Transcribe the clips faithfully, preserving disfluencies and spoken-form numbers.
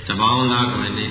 Tabao Lagwini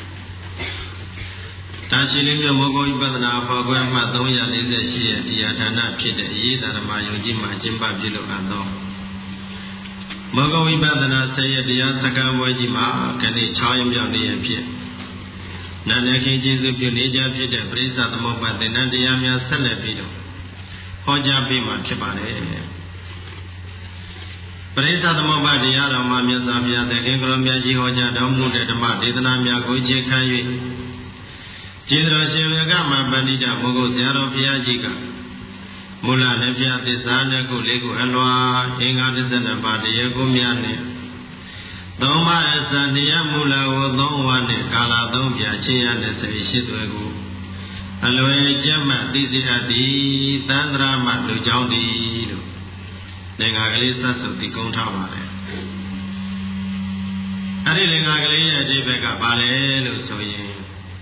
Tashili Mogo Ibadana Pogwa Madoya Linda Shia Diatana Pita Yida Mayojima Jimba Bilo Ando Mogo Ibadana Saya Diasaka Wajima Kani Chayam Yoni Pit Nanaki Jizu Punija Pita Prisa the Moba the Nandiamia Celebido Hoja Bima Chipane Prisa the Moba Diara Mamia Zabia the Kingromia Jihoja Domu de Madinamia Guji Kayi Jindra Shivagama Bandita Mogo Zero Piajiga Mula Nepia Tisana Kuliku Elwa Inga Tisana Badia Gumiane Doma Esania Mula Wodonwane Kala Dombia Chia Nesishituegu Aloe Jama Dizzy Adi Tandra Matu Jondi Nengagalisa Suti Kontavare Adi Nengagali Jibeka Bale Lusoye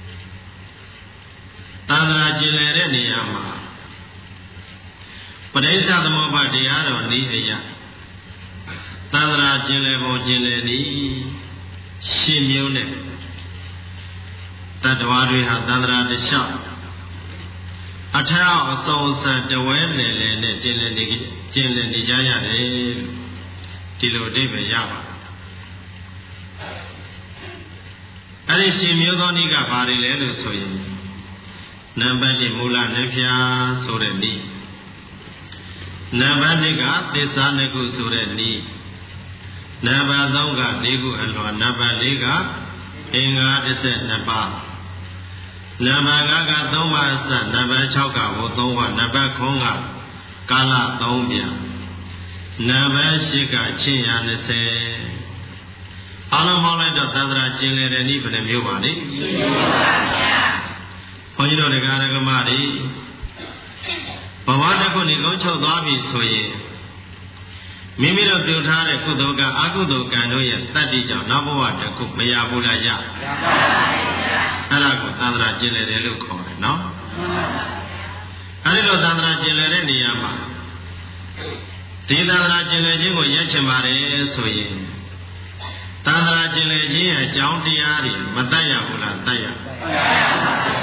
Tandra Jilere Niyama Padesa the Moba Diaro Niya Tandra Jilebo Jileni Shimune Tadwari Tandra the shop Atao Sosa the Wele Jileni Jileni Jaya Tilo Debe Yava Ari Shimudoniga Bari Lelu Soyin Nambati Mula Nepia Sureni Nabanika Tisanaku Sureni Nabadonga Nigu Alwa Nabaliga Inga Dise Naba Nabagaga Doma Sa Nabachauka Wotonga Nabakonga Kala Dombia Nabashika Chia Nese Alamola Tandra Chile and even a Mubani Ponyo de Garagamari Pavana Konigocho Davi Soye Mimiro Dutare Kudoga Agudo Kanoya Tadija Naboa de Kupaya Budaya Arago Tandra Jile de Luco, no? Arido Tandra Jile Niyama Tindra Jile Jingo Yachemare Soye Tandra Jile Jia Jauntiari Mataya Hula Taya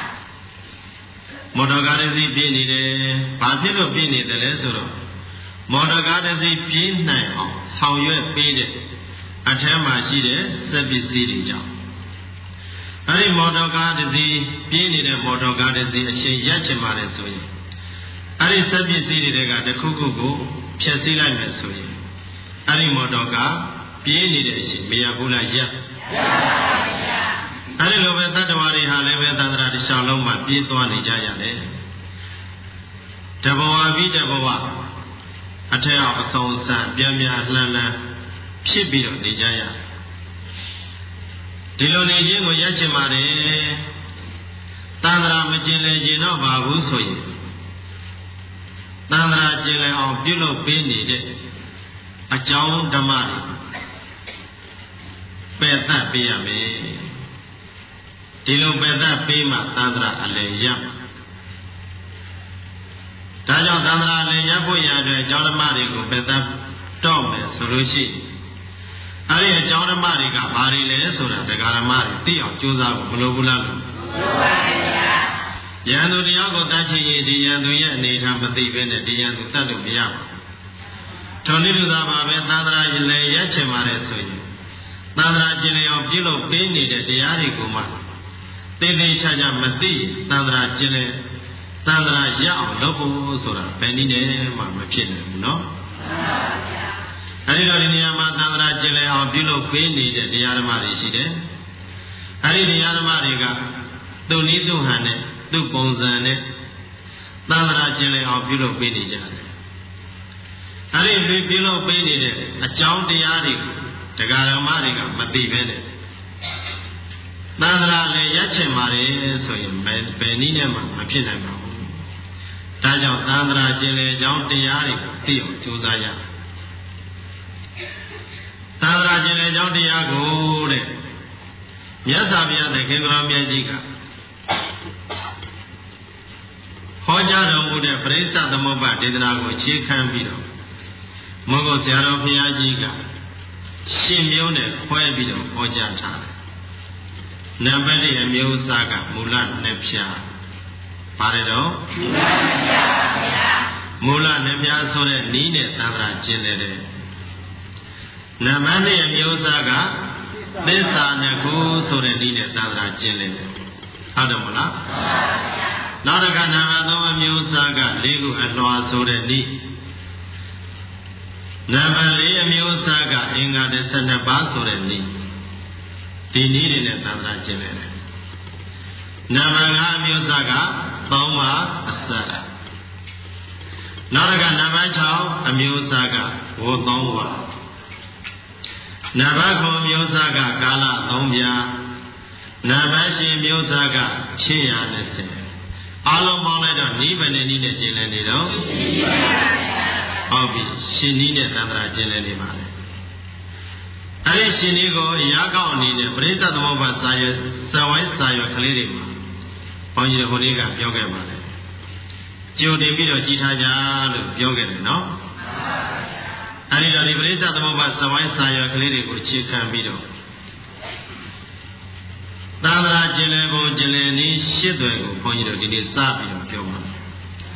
Motogarasi Pini, Papilo Pini, the Lesuro. Motogarasi Pin now, how you have paid it. Atema Shide, Sebi Sirija. Ari Motogarasi Pini, the Motogarasi, a Shay Yachimare Soy. Ari Sebi Sirija, the Kukuku, Chasila Mesoy. Ari Motoga, Pini, the Miabula Yap. Ari Love Tadwari Haleve Tandra Shaloma Pito Nijaya Tabawa Vita Bawa Atea Song San Biamia Lana Shibiro Nijaya Diloni Jingo Yachimare Tandra Majile Jino Babu Soy Tandra Jile of Bilo Bini A John Damari Peta Biame Tilo Beda Pima Tandra Aleyam Tajo Tandra Aleyabu Yadu Jonamari Beda Tome Surushi Ari Jonamari Gabari Lesura de Garamari Tio Chuza Bulubula Yanu Diago Tachi Dianu Yan Nitapati Bene Dianu Tadu Biam Tony Dama Tandra Jile Yachemare Soy Tandra Jile of Jilo Pini de Diari Kuma Tele Chaja Mati, Tandra Jile, Tandra Yao, Lobo, Sura, Penine, Mamma Pin, no? Ariama Tandra Jile, or Bilo Queen, the Yaramari Shide. Ari the Yaramariga, do need to Hane, do Ponzane, Tandra Jile, or Bilo Queen. Ari Bilo Queen, a John Diari, the Garamariga, Mati Bene. Tandra le Yachemare, so you made Benina Mapinama. Tajo Tandra Jile, John Diari, Tio, Juzaya. Tandra Jile, John Diago, Yasabia, the Kingram Yajiga. Hoja would have praised the Moba, did not go, she can be. Mogo Zero Piajiga. ရှင်မျိုးနဲ့ခွဲပြီးတော့ဟောကြားထားတယ်နံပါတ်တစ်အမျိုးအစားကမူလနှစ်ဖြာပါတယ်တော့မူလနှစ်ဖြာဆိုတဲ့နီးနဲ့သံဃာကျင့်တယ်နံပါတ်နှစ်အမျိုးအစားကသစ္စာနှစ်ခုဆိုတဲ့နီးနဲ့သံဃာကျင့်တယ်ဟုတ်တယ်မလားနောက်တစ်ခါနံပါတ်သုံးအမျိုးအစားကလေးခုအလွှာဆိုတဲ့နီးနံပါတ်လေးအမျိုးအစားကအင်္ဂါတစ်ဆယ်နှစ်ပါးဆိုတဲ့နီးဒီနည်းတွေနဲ့သံဃာကျင့်တယ်နံပါတ်ငါးအမျိုးအစားကသုံးပါးအစပ်နောက်တစ်ခါနံပါတ်၆အမျိုးအစားကဝတ်သုံးပါးနံပါတ်ခုအမျိုးအစားကကာလသုံးပြားနံပါတ်၈အမျိုးအစားကခြေရာနဲ့ဆယ်အလုံးပေါင်းလိုက်တော့နိဗ္ဗာန်နည်းနဲ့ကျင့်လည်နေတော့ဟုတ်ပြီရှင်နည်းနဲ့သံဃာကျင့်လည်နေပါလေအဲ့ဒီရှင်လေးကိုရာကောက်အနေနဲ့ပရိစ္ဆေသမုပ္ပါစာရွက်စာဝိုင်းစာရွက်ကလေးတွေမှာဘုန်းကြီးတို့ဟိုလေးကပြောခဲ့ပါတယ်ကြိုတင်ပြီးတော့ကြည်ထားကြလို့ပြောခဲ့တယ်နော်အဲ့ဒီတော့ဒီပရိစ္ဆေသမုပ္ပါစာဝိုင်းစာရွက်ကလေးတွေကိုအခြေခံပြီးတော့သံဃာကျင့်လည်ပုံကျင့်လည်နည်းရှစ်သွယ်ကိုဘုန်းကြီးတို့ဒီနေ့စပြီးတော့ပြောပါမယ်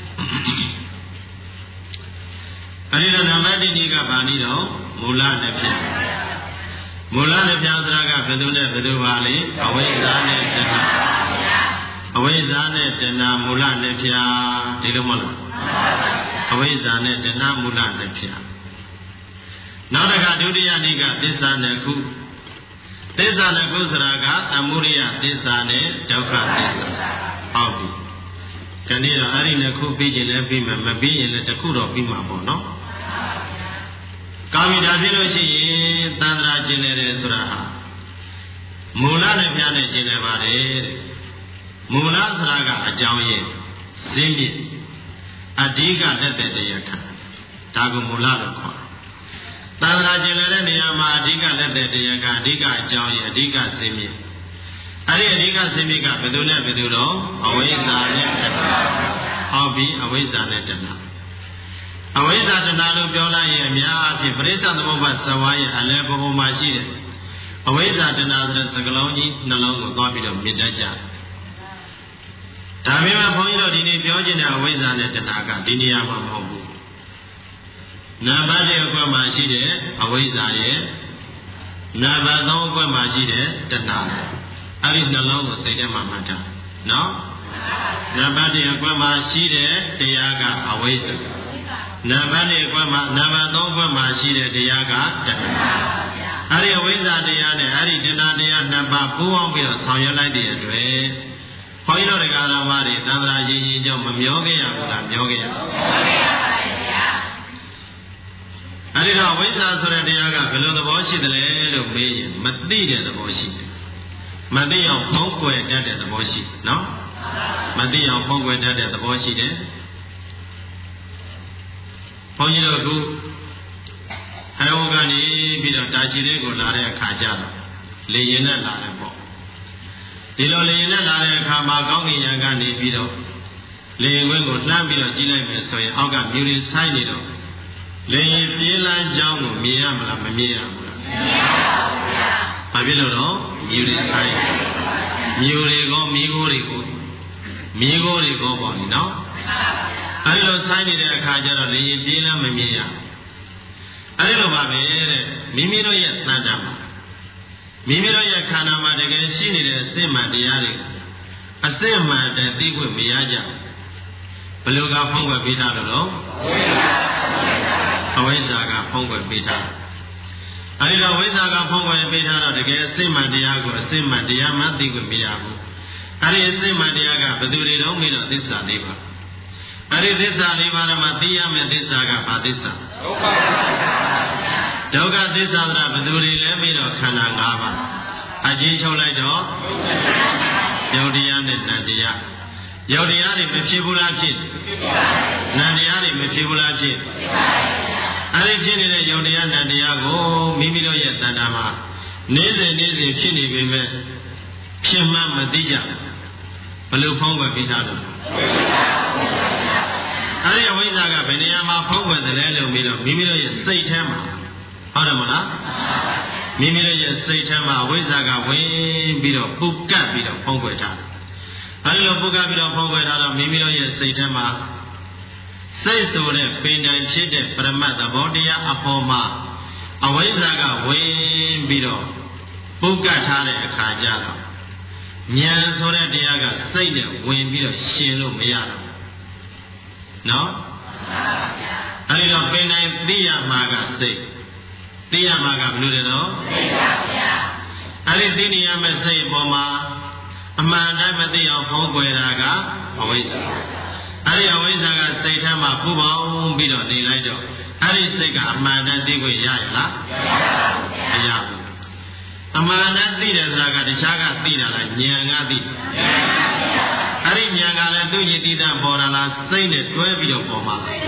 အဲ့ဒီတော့နံပါတ်တစ်ကြီးကဗာနည်းတော့မူလနဲ့ဖြစ်မူလနဲ့ပြသရာကဘယ်သူနဲ့ဘယ်သူပါလဲအဝိဇ္ဇာနဲ့တဏှာအဝိဇ္ဇာနဲ့တဏှာမူလနဲ့ပြဒီလိုမဟုတ်လားအဝိဇ္ဇာနဲ့တဏှာမူလနဲ့ပြနောက်တစ်ခါဒုတိယနေ့ကသစ္စာနဲ့ခုသစ္စာနဲ့ခုဆိုတာကသမုဒိယသစ္စာနဲ့ဒုက္ခသစ္စာဟုတ်ပြီဒီနေ့တော့အဲ့ဒီနှစ်ခုပြီးခြင်းလည်းပြီးမယ်မပြီးရင်လည်းတစ်ခုတော့ပြီးမှာပေါ့နော်ကာမိတာဖြစ်လို့ရှိရင်သံဃာကျင့်တယ်ဆိုတာဟာမူလနဲ့ပြနဲ့ကျင့်တယ်ပါတယ်မူလဆိုတာကအကြောင်းရင်းဇင်းမြစ်အဓိကတက်တဲ့တရားခံဒါကိုမူလလို့ခေါ်တယ်သံဃာကျင့်တဲ့နေရာမှာအဓိကလက်တဲ့တရားကအဓိကအကြောင်းရင်းအဓိကဇင်းမြစ်အဲ့ဒီအဓိကဇင်းမြစ်ကဘယ်သူနဲ့ဘယ်သူတော့အဝိဇ္ဇာနဲ့တဏှာဟောပြီးအဝိဇ္ဇာနဲ့တဏှာအဝိဇ္ဇာတဏှာလို့ပြောလိုက်ရင်အများအားဖြင့်ပရိစ္ဆေသမုပ္ပါဇဝါရဲ့အလယ်ဘုံမှာရှိတယ်အဝိဇ္ဇာတဏှာဆိုတဲ့သကလုံးကြီးနှလုံးကိုသွားပြီးတော့မြင်တတ်ကြတယ်ဒါပေမဲ့ဘုန်းကြီးတို့ဒီနေ့ပြောခြင်းတဲ့အဝိဇ္ဇာနဲ့တဏှာကဒီနေရာမှာမဟုတ်ဘူးနံပါတ်တစ်အကွက်မှာရှိတဲ့အဝိဇ္ဇာရဲ့နံပါတ်သုံးအကွက်မှာရှိတဲ့တဏှာအဲ့ဒီနှလုံးကိုစိတ်ထဲမှာမှတ်ထားနော်နံပါတ်တစ်အကွက်မှာရှိတဲ့တရားကအဝိဇ္ဇာနံပါတ်တစ်အကွက်မှာနံပါတ်သုံးအကွက်မှာရှိတဲ့တရားကတဏှာအဲ့ဒီအဝိဇ္ဇာတရားနဲ့အဲ့ဒီတဏှာတရားနှစ်ပါးပူးပေါင်းပြီးတော့ဆောင်ရွက်လိုက်တဲ့အတွက်ဘုန်းကြီးတို့တရားတော်မှာတွေသံဃာရင်ရင်ကြောင့်မမျောခဲ့ရဘူးလားမျောခဲ့ရပါဘူးအဲ့ဒီတော့ဝိဇ္ဇာဆိုတဲ့တရားကဘယ်လိုသဘောရှိသလဲလို့မေးရင်မသိတဲ့သဘောရှိတယ်မသိအောင်ဖုံးကွယ်တတ်တဲ့သဘောရှိနော်မသိအောင်ဖုံးကွယ်တတ်တဲ့သဘောရှိတယ်ဘုန်းကြီးတို့အခုဟဲဝကနေပြီးတော့တာချီလေးကိုလာတဲ့အခါကျတော့လေရင်နဲ့လာတယ်ပေါ့ဒီလိုလေရင်နဲ့လာတဲ့အခါမှာကောင်းကင်ယံကနေပြီးတော့လေရင်ခွင်းကိုလှမ်းပြီးတော့ကြည့်လိုက်မယ်ဆိုရင်အောက်ကမြူတွေဆိုင်နေတော့လေရင်ပြေးလမ်းကြောင်းကိုမြင်ရမလားမမြင်ရဘူးလားမြင်ရပါဘူးဗျာဘာဖြစ်လို့တော့မြူတွေဆိုင်မြူတွေကောမီးခိုးတွေကိုမီးခိုးတွေကောပေါ့နော်အဲဒီလိုဆိုင်နေတဲ့အခါကျတော့လေရင်ပြေးလမ်းမမြင်ရအဲဒီလိုပါပဲတဲ့မိမိတို့ရဲ့သဏ္ဍာန်မှာမိမိတို့ရဲ့ခန္ဓာမှာတကယ်ရှိနေတဲ့အစစ်မှန်တရားတွေအစစ်မှန်တဲ့သိခွင့်မရကြဘယ်လိုကဖုံးကွယ်ပေးထားလို့တော့အဝိဇ္ဇာကဖုံးကွယ်ပေးထားအဲဒီတော့ဝိဇ္ဇာကဖုံးကွယ်ပေးထားတော့တကယ်အစစ်မှန်တရားကိုအစစ်မှန်တရားမှသိခွင့်မရဘူးအဲဒီအစစ်မှန်တရားကဘယ်သူတွေတော့မေးတော့သစ္စာလေးပါအဲဒီသစ္စာလေးပါးမှာသိရမယ့်သစ္စာကဘာသစ္စာဒုက္ခသစ္စာဆိုတာဘယ်သူတွေလဲပြီးတော့ခန္ဓာ၅ပါးအချင်းချုပ်လိုက်တော့ယုတ်တရားနဲ့နံတရားယုတ်တရားတွေမဖြစ်ဘူးလားဖြစ်နံတရားတွေမဖြစ်ဘူးလားဖြစ်အဲဒီဖြစ်နေတဲ့ယုတ်တရားနံတရားကိုမိမိတို့ရဲ့တဏ္ဍာမှာနေ့စဉ်နေ့စဉ်ဖြစ်နေပေမဲ့ဖြစ်မှမသိကြဘယ်လိုဖုံးကွယ်ပြီးသားလို့အဲဒီအဝိဇ္ဇာကဘယ်နေရာမှာဖုံးကွယ်တယ်လဲလို့ပြီးတော့မိမိတို့ရဲ့စိတ်ထဲမှာဟုတ်တယ်မလားမိမိတို့ရဲ့စိတ်ထဲမှာဝိဇ္ဇာကဝင်ပြီးတော့ပုတ်ကပ်ပြီးတော့ဖုံးကွယ်ထားတယ်အဲဒီလိုပုတ်ကပ်ပြီးတော့ဖုံးကွယ်ထားတော့မိမိတို့ရဲ့စိတ်ထဲမှာစိတ်ဆိုတဲ့ပင်တိုင်ဖြစ်တဲ့ပရမတ်သဘောတရားအပေါ်မှာအဝိဇ္ဇာကဝင်ပြီးတော့ပုတ်ကပ်ထားတဲ့အခါကျတော့ဉာဏ်ဆိုတဲ့တရားကစိတ်နဲ့ဝင်ပြီးတော့ရှင်လို့မရတော့နော်အဲဒီတော့ပင်တိုင်သိရမှာကစိတ်သိရမှာကဘယ်လိုလဲတော့စိတ်ပါဗျာအဲဒီသိနေရမယ့်စိတ်အပေါ်မှာအမှန်တိုင်းမသိအောင်ဖုံးကွယ်တာကအဝိဇ္ဇာအဲဒီအဝိဇ္ဇာကစိတ်ထဲမှာပူပေါင်းပြီးတော့နေလိုက်တော့အဲဒီစိတ်ကအမှန်တိုင်းသိခွင့်ရရလားမရပါဘူးမရဘူးအမှန်တိုင်းသိတယ်ဆိုတာကတခြားကသိတာလားဉာဏ်ကသိဉာဏ်ပါဗျာအဲဒီဉာဏ်ကလည်းသူ့ယတိတပေါ်တာလားစိတ်နဲ့တွဲပြီးတော့ပေါ်မှာလား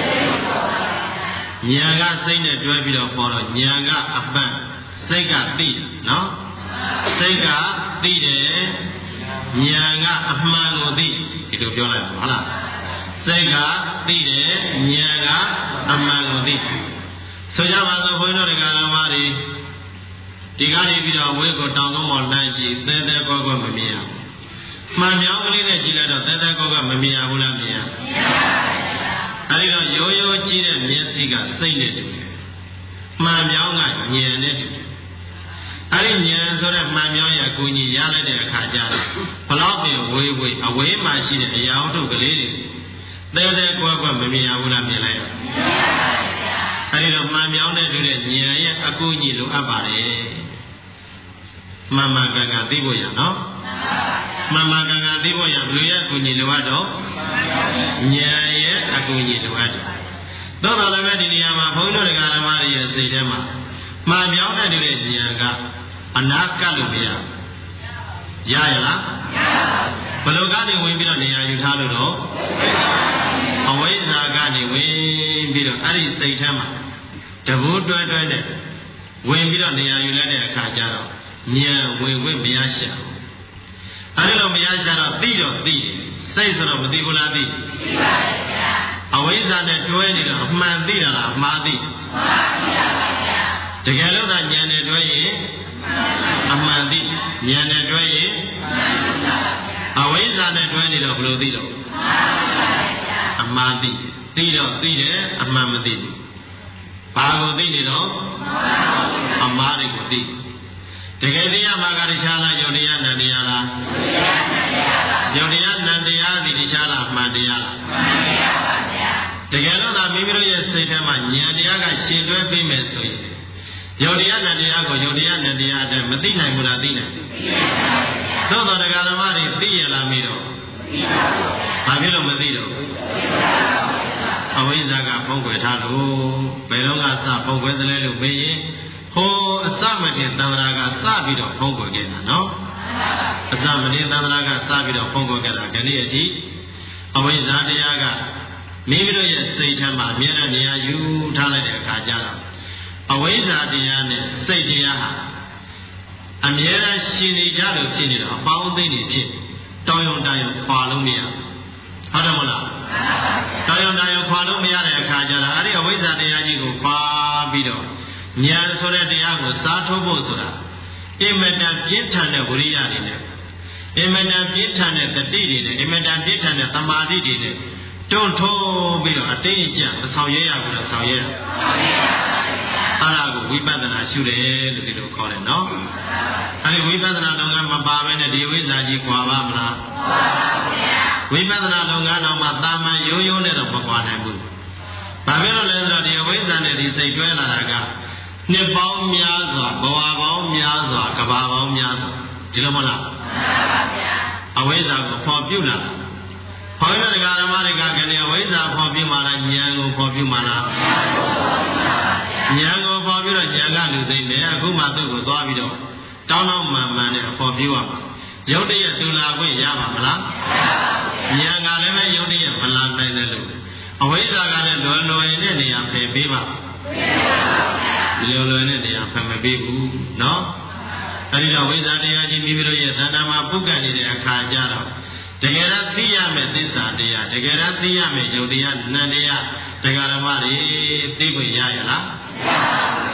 ဉာဏ်ကစိတ်နဲ့တွဲပြီးတော့ပေါ်တော့ဉာဏ်ကအပန့်စိတ်ကသိတယ်နော်စိတ်ကသိတယ်ဉာဏ်ကအမှန်ကိုသိဒီလိုပြောလိုက်ပါဟုတ်လားစိတ်ကသိတယ်ဉာဏ်ကအမှန်ကိုသိဆိုကြပါစို့ဘုန်းကြီးတို့တရားတော်မှာဒီကနေပြီးတော့ဝေးကိုတောင်ကုန်းပေါ်လှမ်းကြည့်သဲသဲကောကောမမြင်ရဘူးမှန်မြောင်းကလေးနဲ့ကြည့်လိုက်တော့သဲသဲကောကောမမြင်ရဘူးလားမြင်ရဘူးအဲဒီတော့ရိုးရိုးကြည့်တဲ့မျက်စိကစိတ်နဲ့တူတယ်မှန်မြောင်းကဉာဏ်နဲ့တူတယ်အဲဒီဉာဏ်ဆိုတဲ့မှန်မြောင်းရဲ့အကူအညီရလိုက်တဲ့အခါကျတော့ဘလောက်ပင်ဝေးဝေးအဝေးမှာရှိတဲ့အရာဝတ္ထုကလေးတွေသဲသဲကောကောမမြင်ရဘူးလားမြင်လိုက်ရအဲဒီတော့မှန်မြောင်းနဲ့တူတဲ့ဉာဏ်ရဲ့အကူအညီလိုအပ်ပါတယ်မှန်မှန်ကန်ကန်သိဖို့ရနော်မှန်မှန်ကန်ကန်သိဖို့ရဘယ်လိုရဲ့အကူအညီလိုအပ်တော့ဉာဏ်ရဲ့အကူအညီလိုအပ်တယ်သို့တော်လည်းပဲဒီနေရာမှာဘုန်းကြီးတို့ဓမ္မတွေရဲ့စိတ်ထဲမှာမှန်ပြောင်းတဲ့ဉာဏ်ကအနာကပ်လို့မရရရလားမရပါဘူးဘယ်လိုကနေဝင်ပြီးတော့နေရာယူထားလို့တော့အဝိဇ္ဇာကနေဝင်ပြီးတော့အဲ့ဒီစိတ်ထဲမှာတဘူတွဲတွဲနဲ့ဝင်ပြီးတော့နေရာယူလိုက်တဲ့အခါကျတော့ဉာဏ်ဝင်ဝင်မရရှာအဲ့ဒီလိုမရရှာတော့သိတော့သိတယ်စိတ်ဆိုတော့မသိဘူးလားသိသိပါရဲ့ဗျာအဝိဇ္ဇာနဲ့တွဲနေတော့အမှန်သိတာလားမှားသိမှားသိပါပါဗျာတကယ်လို့သာဉာဏ်နဲ့တွဲရင်အမှန်သိဉာဏ်နဲ့တွဲရင်အဝိဇ္ဇာနဲ့တွဲနေတော့ဘယ်လိုသိတော့အမှန်သိသိတော့သိတယ်အမှန်မသိဘူးဘာကိုသိနေတော့အမှားတွေကိုသိတကယ်တရားမှာကတရားလားယုတ်တရားနံတရားလားယုတ်တရားနံတရားဒီတရားလားမှန်တရားလားမှန်တရားပါဗျာတကယ်လို့သာမိမိတို့ရဲ့စိတ်ထဲမှာဉာဏ်တရားကရှင်တွဲပြီးမယ်ဆိုရင်ယုတ်တရားနံတရားကိုယုတ်တရားနံတရားအတိုင်းမသိနိုင်ဘူးလားသိနိုင်သိပါဗျာသို့တော်တရားဓမ္မတွေသိရလားမိတော့သိပါဗျာဘာဖြစ်လို့မသိတော့အဝိဇ္ဇာကဖုံးကွယ်ထားလို့ဘယ်တော့ကစဖုံးကွယ်သလဲလို့မေးရင်ဟိုအစမတင်သံဃာကစပြီးတော့ဖုံးကွယ်ခဲ့တာနော်အစမတင်သံဃာကစပြီးတော့ဖုံးကွယ်ခဲ့တာဒီနေ့အထိအဝိဇ္ဇာတရားကမိမိတို့ရဲ့စိတ်ထဲမှာအမြဲတမ်းနေရာယူထားလိုက်တဲ့အခါကျတော့အဝိဇ္ဇာတရားနဲ့စိတ်တရားဟာအမြဲတမ်းရှင်နေကြလို့ဖြစ်နေတော့အပေါင်းအသင်းတွေဖြစ်တောင်းယုံတန်ယုံခွာလို့မရဟုတ်တယ်မလားတောင်းယုံတန်ယုံခွာလို့မရတဲ့အခါကျတော့အဲ့ဒီအဝိဇ္ဇာတရားကြီးကိုခွာပြီးတော့ဉာဏ်ဆိုတဲ့တရားကိုစားထုတ်ဖို့ဆိုတာအင်မတန်ပြင်းထန်တဲ့ဝိရိယတွေနဲ့အင်မတန်ပြင်းထန်တဲ့တတိတွေနဲ့အင်မတန်ပြင်းထန်တဲ့သမာဓိတွေနဲ့တွန်းထိုးပြီးတော့အတင်းအကျပ်ဆောင်ရွက်ရဘူးလားဆောင်ရွက်ရအဲ့ဒါကိုဝိပဿနာရှုတယ်လို့ဒီလိုခေါ်တယ်နော်အဲ့ဒီဝိပဿနာလုပ်ငန်းမပါဘဲနဲ့ဒီဝိဇ္ဇာကြီးကွာပါမလားဝိပဿနာလုပ်ငန်းတော့မှတာမန်ရိုးရိုးနဲ့တော့မကွာနိုင်ဘူးဘာဖြစ်လို့လဲဆိုတော့ဒီဝိဇ္ဇာနဲ့ဒီစိတ်တွဲလာတာကနှစ်ပေါင်းများစွာဘဝပေါင်းများစွာကဘာပေါင်းများစွာဒီလိုမလားမှန်ပါဗျာအဝိဇ္ဇာကိုဖော်ပြုလာတာဘုန်းကြီးတို့ဓမ္မတွေကကနေအဝိဇ္ဇာဖော်ပြုမှလားဉာဏ်ကိုဖော်ပြုမှလားဉာဏ်ကိုဖော်ပြုပါဗျာဉာဏ်ကိုဖော်ပြုတော့ဉာဏ်ကလူသိမယ်အခုမှသူ့ကိုသွားပြီးတော့တောင်းတောင်းမှန်မှန်နဲ့ဖော်ပြုရမှာရုပ်တရက်သူလာခွင့်ရပါမလားမရပါဘူးဉာဏ်ကလည်းပဲရုပ်တရက်မလာနိုင်တယ်လို့အဝိဇ္ဇာကလည်းလွယ်လွယ်နဲ့နေရာဖယ်ပေးပါဒီလိုလွယ်နဲ့နေရာဖယ်မပေးဘူးနော်အဲဒီတော့ဝိဇ္ဇာတရားကြီးမိမိတို့ရဲ့သဏ္ဍာန်မှာပုဂ္ဂတ်နေတဲ့အခါကျတော့တကယ်တော့သိရမယ်သစ္စာတရားတကယ်တော့သိရမယ်ယုတ်တရားနံတရားတရားဓမ္မတွေသိခွင့်ရရလားမရပါဘူးဗျာ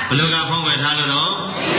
ဘလို့ကဖုံးကွယ်ထားလို့တော့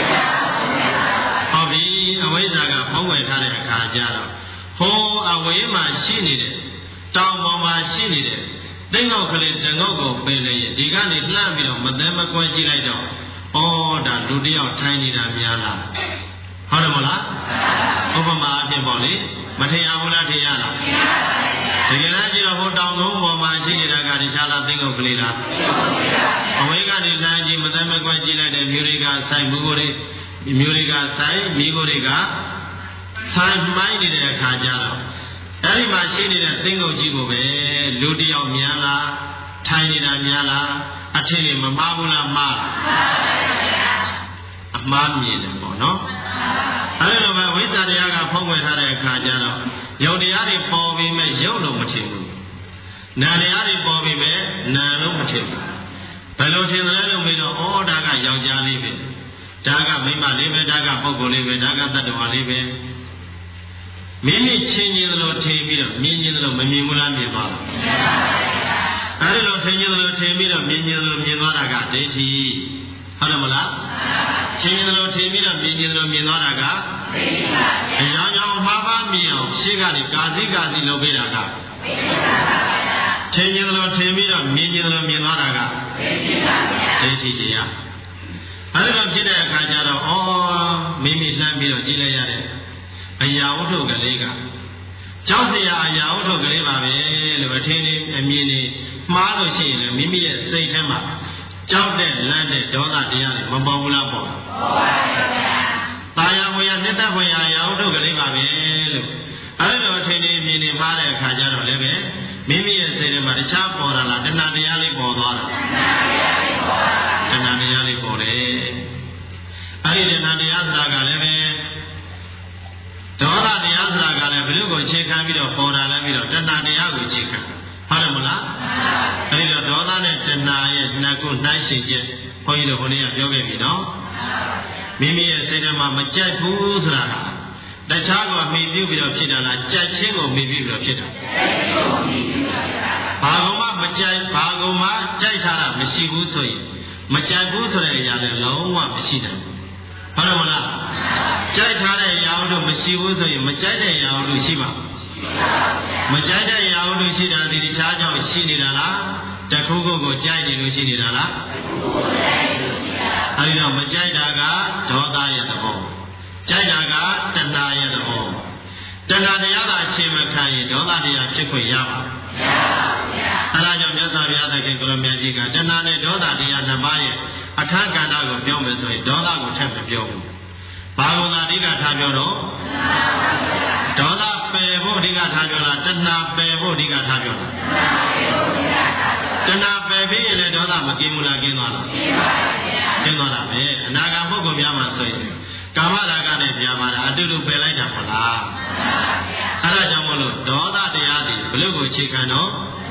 ဟုတ်ပြီအဝိဇ္ဇာကဖုံးကွယ်ထားတဲ့အခါကျတော့ဟောအဝေးမှာရှိနေတဲ့တောင်ပေါ်မှာရှိနေတဲ့သိငေါက်ကလေးတငေါက်ကိုပယ်လေရင်ဒီကနေလှမ်းပြီးတော့မသိမကွဲကြည့်လိုက်တော့ဩဒါလူတယောက်ထိုင်နေတာများလားဟုတ်တယ်မလားဥပမာအဖြစ်ပေါ့လေမထင်ရဘူးလားထင်ရလားတကယ်လားကြည့်တော့ဟိုတောင်ကုန်းပေါ်မှာရှိနေတာကတခြားလားသိငေါက်ကလေးလားအဝေးကနေလှမ်းကြည့်မသိမကွဲကြည့်လိုက်တဲ့မျိုးတွေကဆိုင်ဘူးကိုတွေမျိုးတွေကဆိုင်မိကိုတွေကဆိုင်မိုင်းနေတဲ့အခါကျတော့အဲ့ဒီမှာရှိနေတဲ့သိငုတ်ကြီးကိုပဲလူတယောက်များလားထိုင်နေတာများလားအထင်ကြီးမမှားဘူးလားမှားအမှားမြင်တယ်ပေါ့နော်အဲ့လိုပဲဝိဇ္ဇာတရားကဖုံးကွယ်ထားတဲ့အခါကျတော့ယုတ်တရားတွေပေါ်ပြီးမဲ့ယုတ်လို့မထင်ဘူးနာတရားတွေပေါ်ပြီးမဲ့နာလို့မထင်ဘူးဘယ်လိုထင်တယ်လို့မေးတော့ဩဒါကယောက်ျားလေးပဲဒါကမိန်းမလေးပဲဒါကပုဂ္ဂိုလ်လေးပဲဒါကတတ္တဝါလေးပဲမိမိချင်းချင်းလိုထင်ပြီးတော့မြင်ချင်းလိုမမြင်ဘူးလားမြင်သွားလားမြင်ပါပါဘုရားအဲဒီလိုထင်ချင်းလိုထင်ပြီးတော့မြင်ချင်းလိုမြင်သွားတာကဒိဋ္ဌိဟုတ်တယ်မလားချင်းချင်းလိုထင်ပြီးတော့မြင်ချင်းလိုမြင်သွားတာကဒိဋ္ဌိပါအကြောင်းကြောင့်မှားပါမြင်အောင်ရှေ့ကနေကာသီကာသီလုပ်ပေးတာကဒိဋ္ဌိပါထင်ချင်းလိုထင်ပြီးတော့မြင်ချင်းလိုမြင်သွားတာကဒိဋ္ဌိပါဒိဋ္ဌိတရားအဲဒီလိုဖြစ်တဲ့အခါကျတော့ဩမိမိလှမ်းပြီးတော့ကြည့်လိုက်ရတဲ့အရာဝတ္ထုကလေးကကြောက်စရာအရာဝတ္ထုကလေးပါပဲလို့အထင်လေးအမြင်လေးမှားလို့ရှိရင်လည်းမိမိရဲ့စိတ်ထဲမှာကြောက်တဲ့လန့်တဲ့ဒေါသတရားတွေမပေါ်ဘူးလားပေါ်ပေါ်ပါဘူးဗျာ။တာယာဝေယနှစ်သက်ဝေယအရာဝတ္ထုကလေးပါပဲလို့အဲဒီလိုအထင်လေးအမြင်လေးမှားတဲ့အခါကျတော့လည်းပဲမိမိရဲ့စိတ်ထဲမှာတခြားပေါ်လာလားတဏှာတရားလေးပေါ်သွားတာတဏှာတရားလေးပေါ်တာတဏှာတရားလေးပေါ်တယ်အဲဒီတဏှာတရားဆိုတာကလည်းပဲဒေါသတရားဆိုတာကလည်းဘယ်လိုကိုအခြေခံပြီးတော့ပေါ်တာလဲပြီးတော့တဏှာတရားကိုအခြေခံဟုတ်တယ်မလားအဲဒီတော့ဒေါသနဲ့တဏှာရဲ့နှစ်ခုနှိုင်းယှဉ်ချက်ဘုန်းကြီးတို့ဘုန်းကြီးကပြောခဲ့ပြီနော်မိမိရဲ့စိတ်ထဲမှာမကြိုက်ဘူးဆိုတာကတခြားကိုမှီပြုပြီးတော့ဖြစ်တာလားကြက်ချင်းကိုမှီပြုပြီးတော့ဖြစ်တာဘာကောင်မှမကြိုက်ဘာကောင်မှကြိုက်ထားတာမရှိဘူးဆိုရင်မကြိုက်ဘူးဆိုတဲ့အရာလည်းလုံးဝမရှိတယ်ဟုတ်တယ်မလားကြိုက်ထားတဲ့ရာဟုတို့မရှိဘူးဆိုရင်မကြိုက်တဲ့ရာဟုတို့ရှိပါမကြိုက်တဲ့ရာဟုတို့ရှိတာဒီတခြားကြောင့်ရှိနေတာလားတခုခုကိုကြိုက်နေလို့ရှိနေတာလားအဲဒီတော့မကြိုက်တာကဒေါသရဲ့သဘောကြိုက်တာကတဏှာရဲ့သဘောတဏှာတရားသာအချိန်မခံရင်ဒေါသတရားဖြစ်ခွင့်ရပါမရပါဘူးအဲဒါကြောင့်မြတ်စွာဘုရားသခင်ကိုလိုမြတ်ကြီးကတဏှာနဲ့ဒေါသတရားနှစ်ပါးရဲ့အခါကဏ္ဍကိုပြောမယ်ဆိုရင်ဒေါသကိုထပ်မပြောဘူးဘာလို့သာအဓိကထားပြောတော့ဒေါသပယ်ဖို့အဓိကထားပြောလားတဏှာပယ်ဖို့အဓိကထားပြောလားတဏှာပယ်ပြီးရင်လည်းဒေါသမကင်းဘူးလားကင်းသွားလားကင်းသွားတာပဲအနာဂတ်ပုဂ္ဂိုလ်များမှာဆိုရင်ကာမရာဂနဲ့ဗျာပါဒအတူတူပယ်လိုက်တာဟုတ်လားအဲ့ဒါကြောင့်မလို့ဒေါသတရားတွေဘလို့ကိုအခြေခံတော့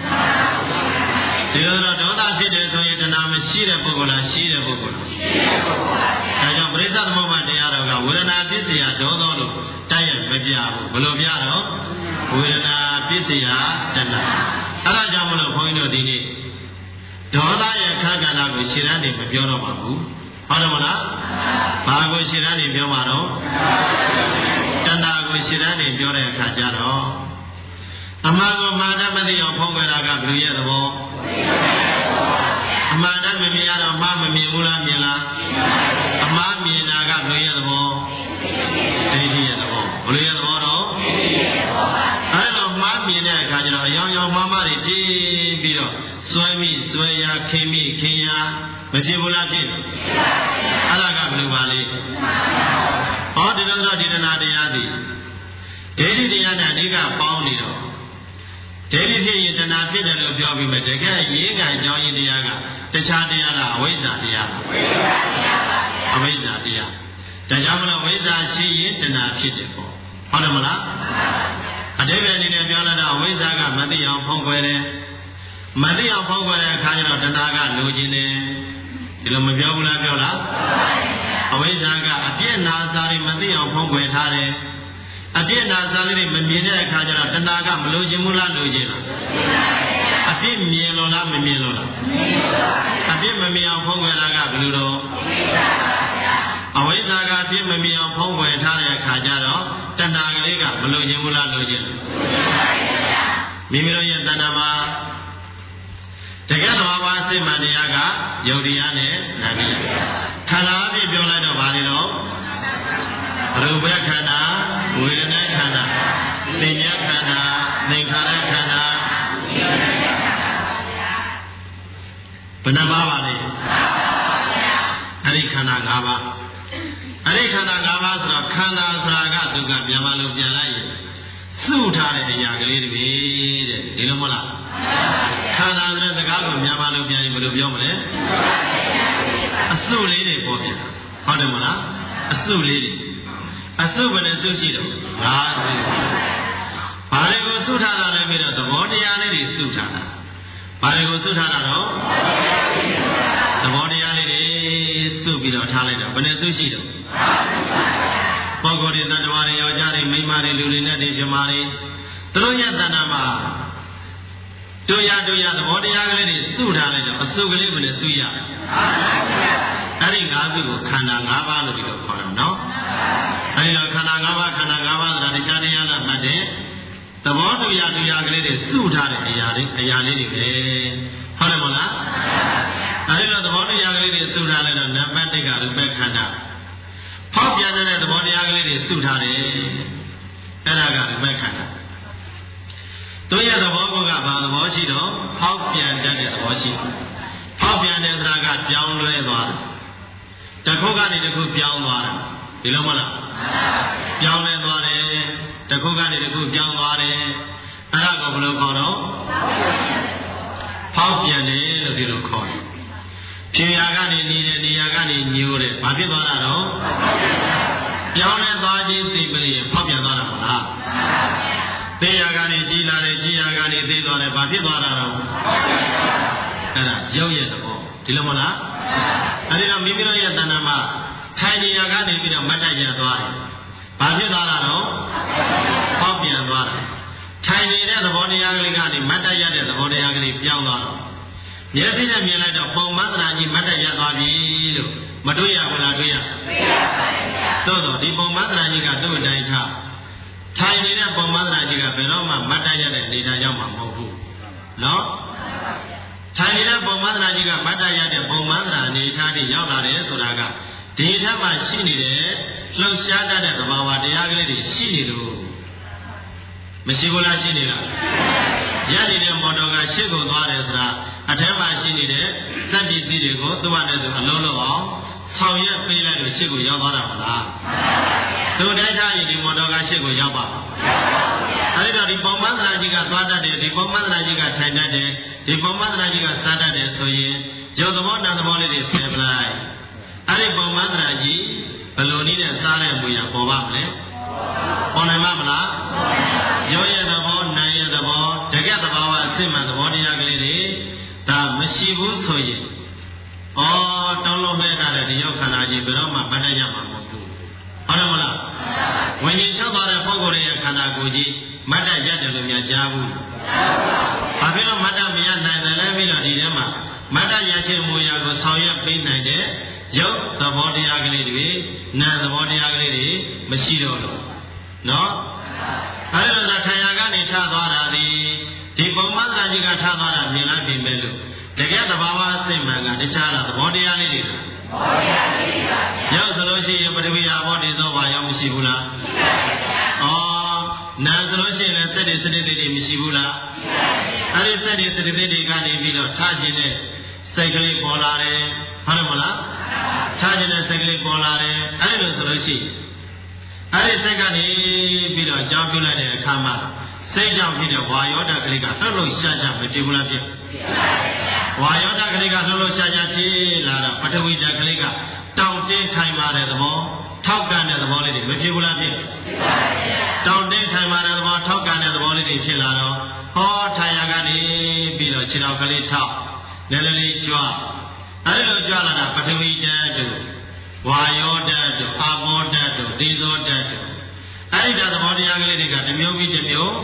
ဒီလိုတော့ဒေါသဖြစ်တယ်ဆိုရင်တဏှာမရှိတဲ့ပုဂ္ဂိုလ်လားရှိတဲ့ပုဂ္ဂိုလ်လားရှိတဲ့ပုဂ္ဂိုလ်ပါဗျာဒါကြောင့်ပရိသတ်သမုပ္ပါတရားတော်ကဝေဒနာပစ္စယဒေါသောလို့တိုက်ရမပြဘူးဘယ်လိုပြတော့ဝေဒနာပစ္စယတဏှာအဲ့ဒါကြောင့်မလို့ဘုန်းကြီးတို့ဒီနေ့ဒေါသရဲ့ခန္ဓာနာကိုရှင်းတန်းနေမပြောတော့ပါဘူးဟုတ်တယ်မလားဘာကိုရှင်းတန်းနေပြောမှာတော့တဏှာကိုရှင်းတန်းနေပြောတဲ့အခါကျတော့အမှန်ကိုမာနမသိအောင်ဖုံးကြတာကဘယ်လိုရဲ့သဘောအမှန်တမ်းမမြင်ရတော့မှားမမြင်ဘူးလားမြင်လားအမှားမြင်တာကဘယ်လိုရဲ့သဘောဒိဋ္ဌိရဲ့သဘောဘယ်လိုရဲ့သဘောတော့အဲလိုမှားမြင်တဲ့အခါကျတော့အယောင်ယောင်မှားမှားတွေတည်ပြီးတော့စွဲမိစွဲရခင်မိခင်ရမဖြစ်ဘူးလားဖြစ်အဲ့ဒါကဘယ်လိုပါလဲဟောဒီလိုဆိုဒီတဏှာတရားသည်ဒိဋ္ဌိတရားနဲ့အဓိကပေါင်းနေတော့ဒိဋ္ဌိဖြစ်ရင်တဏှာဖြစ်တယ်လို့ပြောပြီးမှတကယ်ရေးကံအကြောင်းရင်းတရားကတခြားတရားလားအဝိဇ္ဇာတရားလားအဝိဇ္ဇာတရားဒါကြောင့်မလို့ဝိဇ္ဇာရှိရင်တဏှာဖြစ်တယ်ပေါ့ဟုတ်တယ်မလားအတိပ္ပယ်အနေနဲ့ပြောလာတော့ဝိဇ္ဇာကမသိအောင်ဖုံးကွယ်တယ်မသိအောင်ဖုံးကွယ်တဲ့အခါကျတော့တဏှာကလိုချင်တယ်ဒီလိုမပြောဘူးလားပြောလားအဝိဇ္ဇာကအပြည့်နာစာတွေမသိအောင်ဖုံးကွယ်ထားတယ်အပြည့်နာစာလေးတွေမမြင်တဲ့အခါကျတော့တဏှာကမလိုချင်ဘူးလားလိုချင်လားအပြစ်မြင်လို့လားမမြင်လို့လားအပြစ်မမြင်အောင်ဖုံးကွယ်တာကဘယ်လိုတော့အဝိဇ္ဇာကအပြစ်မမြင်အောင်ဖုံးကွယ်ထားတဲ့အခါကျတော့တဏှာကလေးကမလိုချင်ဘူးလားလိုချင်မိမိတို့ရဲ့တဏှာမှာတကယ်တော့ဘာစိတ်မှန်တရားကယုတ်တရားနဲ့နာမည်ခန္ဓာအပြည့်ပြောလိုက်တော့ဗာလေတော့ရူပခန္ဓာဝေဒနာခန္ဓာသင်ညာခန္ဓာသင်္ခါရခန္ဓာဘယ်နှပါးပါလဲအဲ့ဒီခန္ဓာ၅ပါးအဲ့ဒီခန္ဓာ၅ပါးဆိုတော့ခန္ဓာဆိုတာကသူကမြန်မာလိုပြန်လိုက်ရင်စုထားတဲ့အရာကလေးတွေတဲ့ဒီလိုမဟုတ်လားခန္ဓာဆိုတဲ့စကားကိုမြန်မာလိုပြန်ရင်ဘယ်လိုပြောမလဲအစုလေးတွေပေါ့ဗျာဟုတ်တယ်မလားအစုလေးတွေအစုဘယ်နဲ့စုရှိတော့၅စုဘာတွေကိုစုထားတာလဲပြီးတော့သဘောတရားလေးတွေစုထားတာဘာတွေကိုစုထားတာတော့သဘောတရားလေးတွေစုပြီးတော့ထားလိုက်တော့ဘယ်နဲ့စုရှိတော့ပုဂ္ဂိုလ်တွေတ attva တွေယောက်ျားတွေမိန်းမတွေလူတွေနဲ့တွေပြမတွေသူတို့ရဲ့တဏ္ဍာမှာတို့ရတို့ရသဘောတရားကလေးတွေစုထားလိုက်တော့အစုကလေးဘယ်နဲ့စုရအဲ့ဒီ၅စုကိုခန္ဓာ၅ပါးလို့ဒီလိုခေါ်တော့နော်အဲ့ဒီတော့ခန္ဓာ၅ပါးခန္ဓာ၅ပါးဆိုတာတရားတရားနဲ့မှတ်တဲ့သဘောတူရတူရကလေးတွေစုထားတဲ့အရာတွေအရာလေးတွေပဲဟုတ်တယ်မလားအဲဒီတော့သဘောတူရကလေးတွေစုထားလိုက်တော့နံပါတ်၁ကရူပခန္ဓာဖောက်ပြန်တဲ့သဘောတရားကလေးတွေစုထားတယ်အဲ့ဒါကရူပခန္ဓာတို့ရသဘောကဘာသဘောရှိတော့ဖောက်ပြန်တတ်တဲ့သဘောရှိဖောက်ပြန်တဲ့သရာကပြောင်းလဲသွားတယ်တစ်ခုကနေတစ်ခုပြောင်းသွားတာဒီလိုမလားပြောင်းလဲသွားတယ်တစ်ခုကနေတစ်ခုပြောင်းသွားတယ်အဲ့ဒါကိုဘယ်လိုခေါ်တော့ဖောက်ပြန်တယ်လို့ဒီလိုခေါ်တယ်ဖြေရာကနေနေတယ်နေရာကနေညိုတယ်ဘာဖြစ်သွားတာတော့ပြောင်းလဲသွားခြင်းသိပလိဖောက်ပြန်သွားတာမလားသိရာကနေကြီးလာတယ်ကြီးရာကနေသိသွားတယ်ဘာဖြစ်သွားတာတော့အဲ့ဒါရုပ်ရဲ့သဘောဒီလိုမလားအဲ့ဒီတော့မိမိတို့ရဲ့တဏ္ဍာမှာထိုင်နေရာကနေပြီးတော့မတ်တက်ရသွားတယ်ဘာဖြစ်သွားတာတော့ဖောက်ပြန်သွားတယ်ထိုင်နေတဲ့သဘောတရားကလေးကနေမတ်တက်ရတဲ့သဘောတရားကလေးပြောင်းသွားတော့မျက်စိနဲ့မြင်လိုက်တော့ပုံမှန်သဏ္ဍာန်ကြီးမတ်တက်ရသွားပြီလို့မတွေ့ရဘူးလားတွေ့ရတွေ့ရပါရဲ့ဗျာသို့တော့ဒီပုံမှန်သဏ္ဍာန်ကြီးကသူ့အတိုင်းထားထိုင်နေတဲ့ပုံမှန်သဏ္ဍာန်ကြီးကဘယ်တော့မှမတ်တက်ရတဲ့နေရာရောက်မှာမဟုတ်ဘူးနော်ထိုင်နေတဲ့ပုံမှန်သဏ္ဍာန်ကြီးကမတ်တက်ရတဲ့ပုံမှန်သဏ္ဍာန်အနေထားတွေရောက်လာတယ်ဆိုတာကဒီထက်မှရှိနေတဲ့လှုပ်ရှားတတ်တဲ့သဘာဝတရားကလေးတွေရှိနေလို့မရှိဘူးလားရှိနေလားရနေတဲ့မော်တော်ကရှေ့ကိုသွားတယ်ဆိုတာအထက်မှာရှိနေတဲ့စက်ပစ္စည်းတွေကိုသူ့ဘာနဲ့သူအလုံးလုံးအောင်ဆောင်ရွက်ပေးလိုက်လို့ရှေ့ကိုရောက်သွားတာမလားသူတိုင်းထားရင်ဒီမော်တော်ကရှေ့ကိုရောက်ပါအဲဒီတော့ဒီပုံမှန်သဏ္ဍာန်ကြီးကသွားတတ်တယ်ဒီပုံမှန်သဏ္ဍာန်ကြီးကထိုင်တတ်တယ်ဒီပုံမှန်သဏ္ဍာန်ကြီးကစားတတ်တယ်ဆိုရင်ရုပ်သဘောနာမ်သဘောလေးတွေဖယ်ပလိုက်အဲ့ဒီပုံမှန်သဏ္ဍာန်ကြီးဘယ်လိုနည်းနဲ့စားတဲ့မူရပေါ်ပါမလဲပေါ်နိုင်မှာမလားရုပ်ရဲ့သဘောနာမ်ရဲ့သဘောတကယ်သဘာဝအစစ်မှန်သဘောတရားကလေးတွေဒါမရှိဘူးဆိုရင်ဩတောင်းလို့မဲ့တာတဲ့ဒီရုပ်ခန္ဓာကြီးဘယ်တော့မှမနိုင်ကြမှာမဟုတ်ဘူးဟုတ်တယ်မလားဝိညာဉ်ချုပ်သွားတဲ့ပုဂ္ဂိုလ်ရဲ့ခန္ဓာကိုယ်ကြီးမတ်တရတယ်လို့များကြားဘူးဘာဖြစ်လို့မတ်တမရနိုင်တယ်လဲပြီးတော့ဒီထဲမှာမတ်တရခြင်းမူရာကိုဆောင်ရွက်ပေးနိုင်တဲ့ရုပ်သဘောတရားကလေးတွေနာမ်သဘောတရားကလေးတွေမရှိတော့လို့နော်အဲ့ဒါဆိုထိုင်ရာကနေထသွားတာဒီဒီပုံမှန်သဏ္ဍာန်ကြီးကထသွားတာမြင်လိုက်ပြင်မဲ့လို့တကယ်သဘာဝအစိတ်မှန်ကတခြားလားသဘောတရားလေးတွေလားသဘောတရားလေးတွေပါဗျာရောက်ဆိုလို့ရှိရင်ပထဝီအာဘောဒီသောဘာရောက်မရှိဘူးလားရှိပါရဲ့ဗျာဩနာမ်ဆိုလို့ရှိရင်လည်းစက်တွေစက်တွေတွေမရှိဘူးလားရှိပါရဲ့အဲ့ဒီစက်တွေစက်တွေတွေကနေပြီးတော့ထားခြင်းနဲ့စိတ်ကလေးပေါ်လာတယ်ဟုတ်တယ်မလားထားခြင်းနဲ့စိတ်ကလေးပေါ်လာတယ်အဲ့လိုဆိုလို့ရှိရင်အဲ့ဒီစိတ်ကနေပြီးတော့ကြောင်းပြုလိုက်တဲ့အခါမှာစိတ်ကြောင့်ဖြစ်တဲ့ဝါယောဓာတ်ကလေးကလှုပ်လို့ရှားရှားမဖြစ်ဘူးလားဖြစ်ဝါယောဓာတ်ကလေးကလှုပ်လို့ရှားရှားဖြစ်လာတော့ပထဝီဓာတ်ကလေးကတောင့်တင်းခိုင်မာတဲ့သဘောထောက်ကန်တဲ့သဘောလေးတွေမဖြစ်ဘူးလားဖြစ်တောင့်တင်းခိုင်မာတဲ့သဘောထောက်ကန်တဲ့သဘောလေးတွေဖြစ်လာတော့ဟောထာယာကနေပြီးတော့ခြေတော်ကလေးထောက်လည်းလေးကြွားအဲ့လိုကြွားလာတာပထဝီဓာတ်တို့ဝါယောဓာတ်တို့အာဘောဓာတ်တို့ဒေဇောဓာတ်တို့အဲ့ဒီဓာတ်သဘောတရားကလေးတွေကတစ်မျိုးပြီးတစ်မျိုး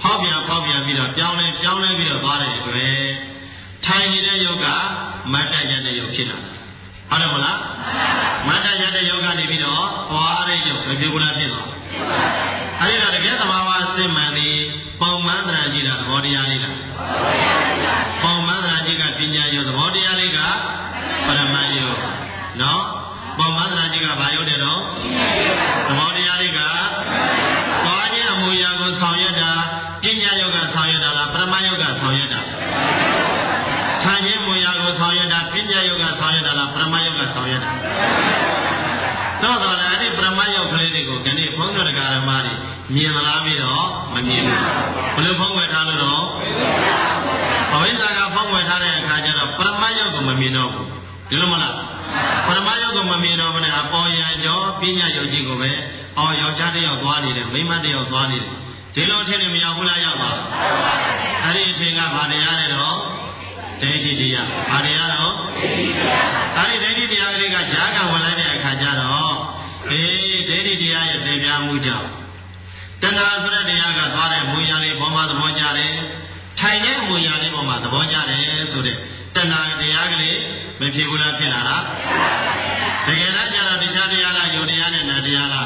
ဖောက်ပြန်ဖောက်ပြန်ပြီးတော့ပြောင်းလဲပြောင်းလဲပြီးတော့သွားတဲ့အတွက်ထိုင်နေတဲ့ယောဂမတ်တရတဲ့ယောဂဖြစ်လာဟုတ်တယ်မလားမတ်တရတဲ့ယောဂနေပြီးတော့သွားတဲ့ယောဂမဖြစ်ဘူးလားဖြစ်သွားအဲဒီတော့တကယ်သဘာဝစိတ်မှန်သည်ပုံမှန်သဏ္ဍာန်ကြီးတာသဘောတရားလေးလားပုံမှန်သဏ္ဍာန်ကြီးကပညာယောသဘောတရားလေးကပရမယောနော်ပုံမှန်သဏ္ဍာန်ကြီးကဘာယောတဲ့တော့သဘောတရားလေးကသွားခြင်းအမူအရာကိုဆောင်ရွက်တာပညာယောဂဆောင်ရွက်တာလားပရမယောဂဆောင်ရွက်တာခံခြင်းမူအရာကိုဆောင်ရွက်တာပညာယောဂဆောင်ရွက်တာလားပရမယောဂဆောင်ရွက်တာတော့တော့လည်းအဲ့ဒီပရမယောဂကလေးတွေကိုဒီနေ့ဘုန်းတော်တရားဓမ္မတွေမြင်မလားပြီးတော့မမြင်ဘူးဘယ်လိုဖုံးဝယ်ထားလို့တော့ဘဝိဇ္ဇာကဖုံးဝယ်ထားတဲ့အခါကျတော့ပရမယောဂကိုမမြင်တော့ဘူးဒီလိုမလားပရမယောဂကိုမမြင်တော့ဘဲနဲ့အပေါ်ရန်ကျော်ပညာယောဂကြီးကိုပဲအော်ယောက်ျားတစ်ယောက်သွားနေတယ်မိန်းမတစ်ယောက်သွားနေတယ်ဒီလိုအထင်နဲ့မရောက်ဘူးလားရောက်ပါအဲ့ဒီအထင်ကဘာတရားလဲတော့ဒိဋ္ဌိတရားဘာတရားတော့အဲ့ဒီဒိဋ္ဌိတရားကလေးကဈာကဝင်လိုက်တဲ့အခါကျတော့အေးဒိဋ္ဌိတရားရဲ့တင်ပြမှုကြောင့်တဏှာဆိုတဲ့တရားကသွားတဲ့မူရာလေးပေါ်မှာသဘောကျတယ်ထိုင်တဲ့မူရာလေးပေါ်မှာသဘောကျတယ်ဆိုတဲ့တဏှာတရားကလေးမဖြစ်ဘူးလားဖြစ်လာလားတကယ်တမ်းကျတော့တရားတရားလားယုတ်တရားနဲ့နံတရားလား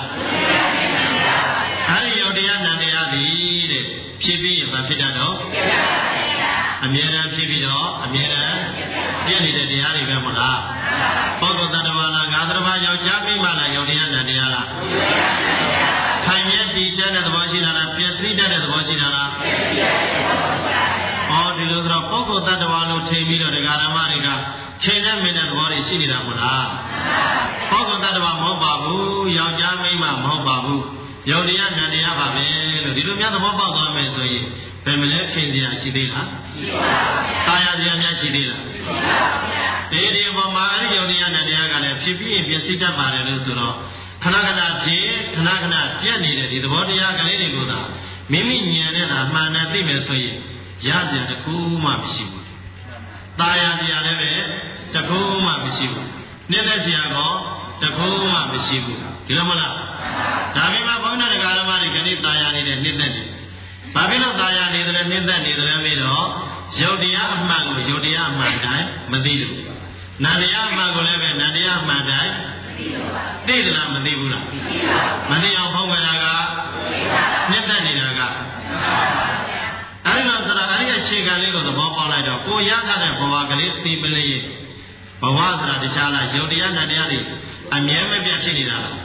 အဲဒီယုတ်တရားနံတရားသည်တဲ့ဖြစ်ပြီးရင်မဖြစ်တတ်တော့အမြဲတမ်းဖြစ်ပြီးတော့အမြဲတမ်းပြည့်နေတဲ့တရားတွေပဲမဟုတ်လားပုဂ္ဂိုလ်တ attva လားငါးပါးယောက်ျားမိန်းမလားယုတ်တရားနံတရားလားခိုင်မြဲတည်တဲ့သဘောရှိတာလားပြည့်စည်တဲ့သဘောရှိတာလားဟောဒီလိုဆိုတော့ပုဂ္ဂိုလ်တ attva လို့ထင်ပြီးတော့ဒကာဓမ္မတွေကချိန်နဲ့မင်းတဲ့သဘောတွေရှိနေတာမဟုတ်လားပုဂ္ဂိုလ်တ attva မဟုတ်ပါဘူးယောက်ျားမိန်းမမဟုတ်ပါဘူးယုတ်တရားနံတရားပါပဲလို့ဒီလိုများသဘောပေါက်သွားမယ်ဆိုရင်ဘယ်မလဲခင်စရာရှိသေးလားရှိပါဘူး။တာယာစရာများရှိသေးလားရှိပါဘူး။ဒီဒီပေါ်မှာအဲ့ဒီယုတ်တရားနံတရားကလည်းဖြစ်ပြီးပြည့်စည်တတ်ပါတယ်လို့ဆိုတော့ခဏခဏဖြစ်ခဏခဏပြတ်နေတဲ့ဒီသဘောတရားကလေးတွေကိုသာမိမိဉာဏ်နဲ့သာမှန်တယ်သိမယ်ဆိုရင်ရစရာတစ်ခုမှမရှိဘူး။တာယာစရာလည်းပဲတစ်ခုမှမရှိဘူး။နှစ်သက်စရာကောတစ်ခုမှမရှိဘူး။ဒီလိုမလား။ဒါပေမဲ့ဘုန်းတော်တရားဓမ္မတွေခဏတာယာနေတဲ့နှစ်သက်တယ်။ဘာဖြစ်လို့တာယာနေတယ်နှစ်သက်နေတယ်ပြီးတော့ယုတ်တရားအမှန်ကိုယုတ်တရားအမှန်တိုင်းမသိလို့နန္တရားအမှန်ကိုလည်းပဲနန္တရားအမှန်တိုင်းသိသလားမသိဘူးလားမသိအောင်ဖောက်ဝင်တာကနှစ်သက်နေတာကအဲဒီတော့ဆိုတာအဲဒီအခြေခံလေးကိုသဘောပေါက်လိုက်တော့ကိုရထားတဲ့ဘဝကလေးသိပလေးဘဝဆိုတာတခြားလားယုတ်တရားနန္တရားတွေအမြဲမပြတ်ဖြစ်နေတာလား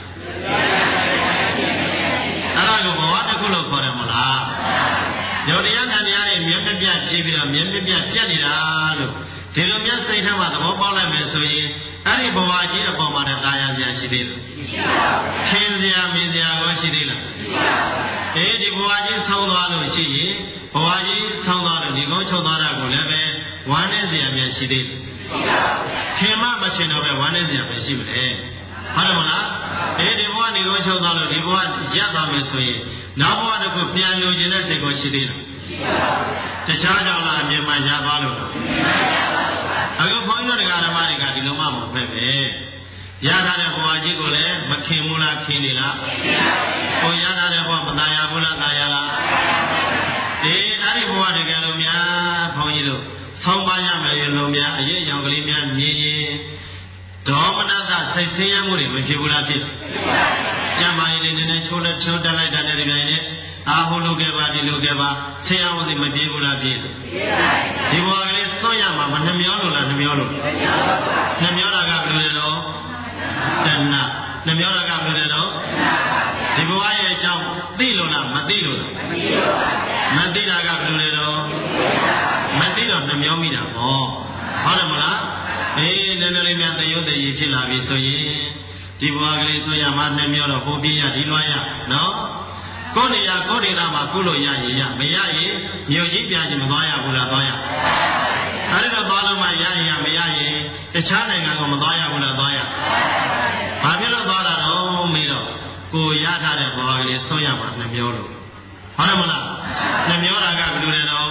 အဲ့ဒါကိုဘဝတစ်ခုလို့ခေါ်တယ်မလားယုတ်တရားနန္တရားတွေမြဲမပြတ်ဖြစ်ပြီးတော့မြဲမပြတ်ပြတ်နေတာလို့ဒီလိုမျိုးစိတ်ထဲမှာသဘောပေါက်လိုက်မယ်ဆိုရင်အဲ့ဒီဘဝကြီးအပေါ်မှာတာယာစရာရှိသေးလားမရှိပါဘူးခင်စရာမင်းစရာကိုရှိသေးလားမရှိပါဘူးအေးဒီဘဝကြီးဆောင်းသွားလို့ရှိရင်ဘဝကြီးဆောင်းသွားလို့ဒီကုန်းချုပ်သွားတာကိုလည်းပဲဝမ်းနဲ့စရာများရှိသေးတယ်မရှိပါဘူးခင်မမထင်တော့ပဲဝမ်းနဲ့စရာပဲရှိမလဲဟုတ်တယ်မလားအေးဒီဘဝဒီကုန်းချုပ်သွားလို့ဒီဘဝရပ်သွားမယ်ဆိုရင်နောက်ဘဝတစ်ခုပြန်လိုချင်တဲ့စိတ်ကိုရှိသေးလားမရှိပါဘူးတခြားကြောင့်လားအမြင်မှရပါလို့အခုဘုန်းကြီးတို့တရားဓမ္မတွေကဒီလိုမှမဟုတ်ပဲပဲရထားတဲ့ဘဝကြီးကိုလည်းမခင်ဘူးလားခင်နေလားကိုရထားတဲ့ဘဝမตายဘူးလားตายလားဒီအဲ့ဒီဘဝတကယ်လို့များဘုန်းကြီးတို့ဆောင်းပါရမယ်လို့များအရေးအယောင်ကလေးများမြင်ရင်ဒေါမနတစိတ်ဆင်းရဲမှုတွေမဖြစ်ဘူးလားဖြစ်ကျမ်းမာရေးလေးနည်းနည်းချိုးလက်ချိုးတက်လိုက်တဲ့ဒီပိုင်းနဲ့အာဟုလုပ်ခဲ့ပါဒီလုပ်ခဲ့ပါဆင်းရဲမှုတွေမပြေဘူးလားပြေဒီဘဝကလေးသွန့်ရမှာမနှမျောလို့လားနှမျောလို့နှမျောတာကဘယ်လိုလဲတော့တဏှနှမျောတာကဘယ်လိုလဲတော့ဒီဘဝရဲ့အကြောင်းသိလို့လားမသိလို့လားမသိတာကဘယ်လိုလဲတော့မသိတော့နှမျောမိတာပေါ့ဟုတ်တယ်မလားအေးနည်းနည်းလေးများသရုပ်တည်ဖြစ်လာပြီဆိုရင်ဒီဘဝကလေးသွန့်ရမှာနှမျောတော့ဟိုပြရဒီလွှမ်းရနော်ကိုယ်နေရာကိုယ်ဒေသမှာကုလို့ရရင်ရမရရင်မြို့ကြီးပြန်ချင်မသွားရဘူးလားသွားရအဲဒီတော့သွားလို့မှရရင်ရမရရင်တခြားနိုင်ငံကမသွားရဘူးလားသွားရဘာဖြစ်လို့သွားတာတော့မေးတော့ကိုရထားတဲ့ဘဝကလေးဆွရမှာနှမျောလို့ဟုတ်တယ်မလားနှမျောတာကဘယ်လိုလဲတော့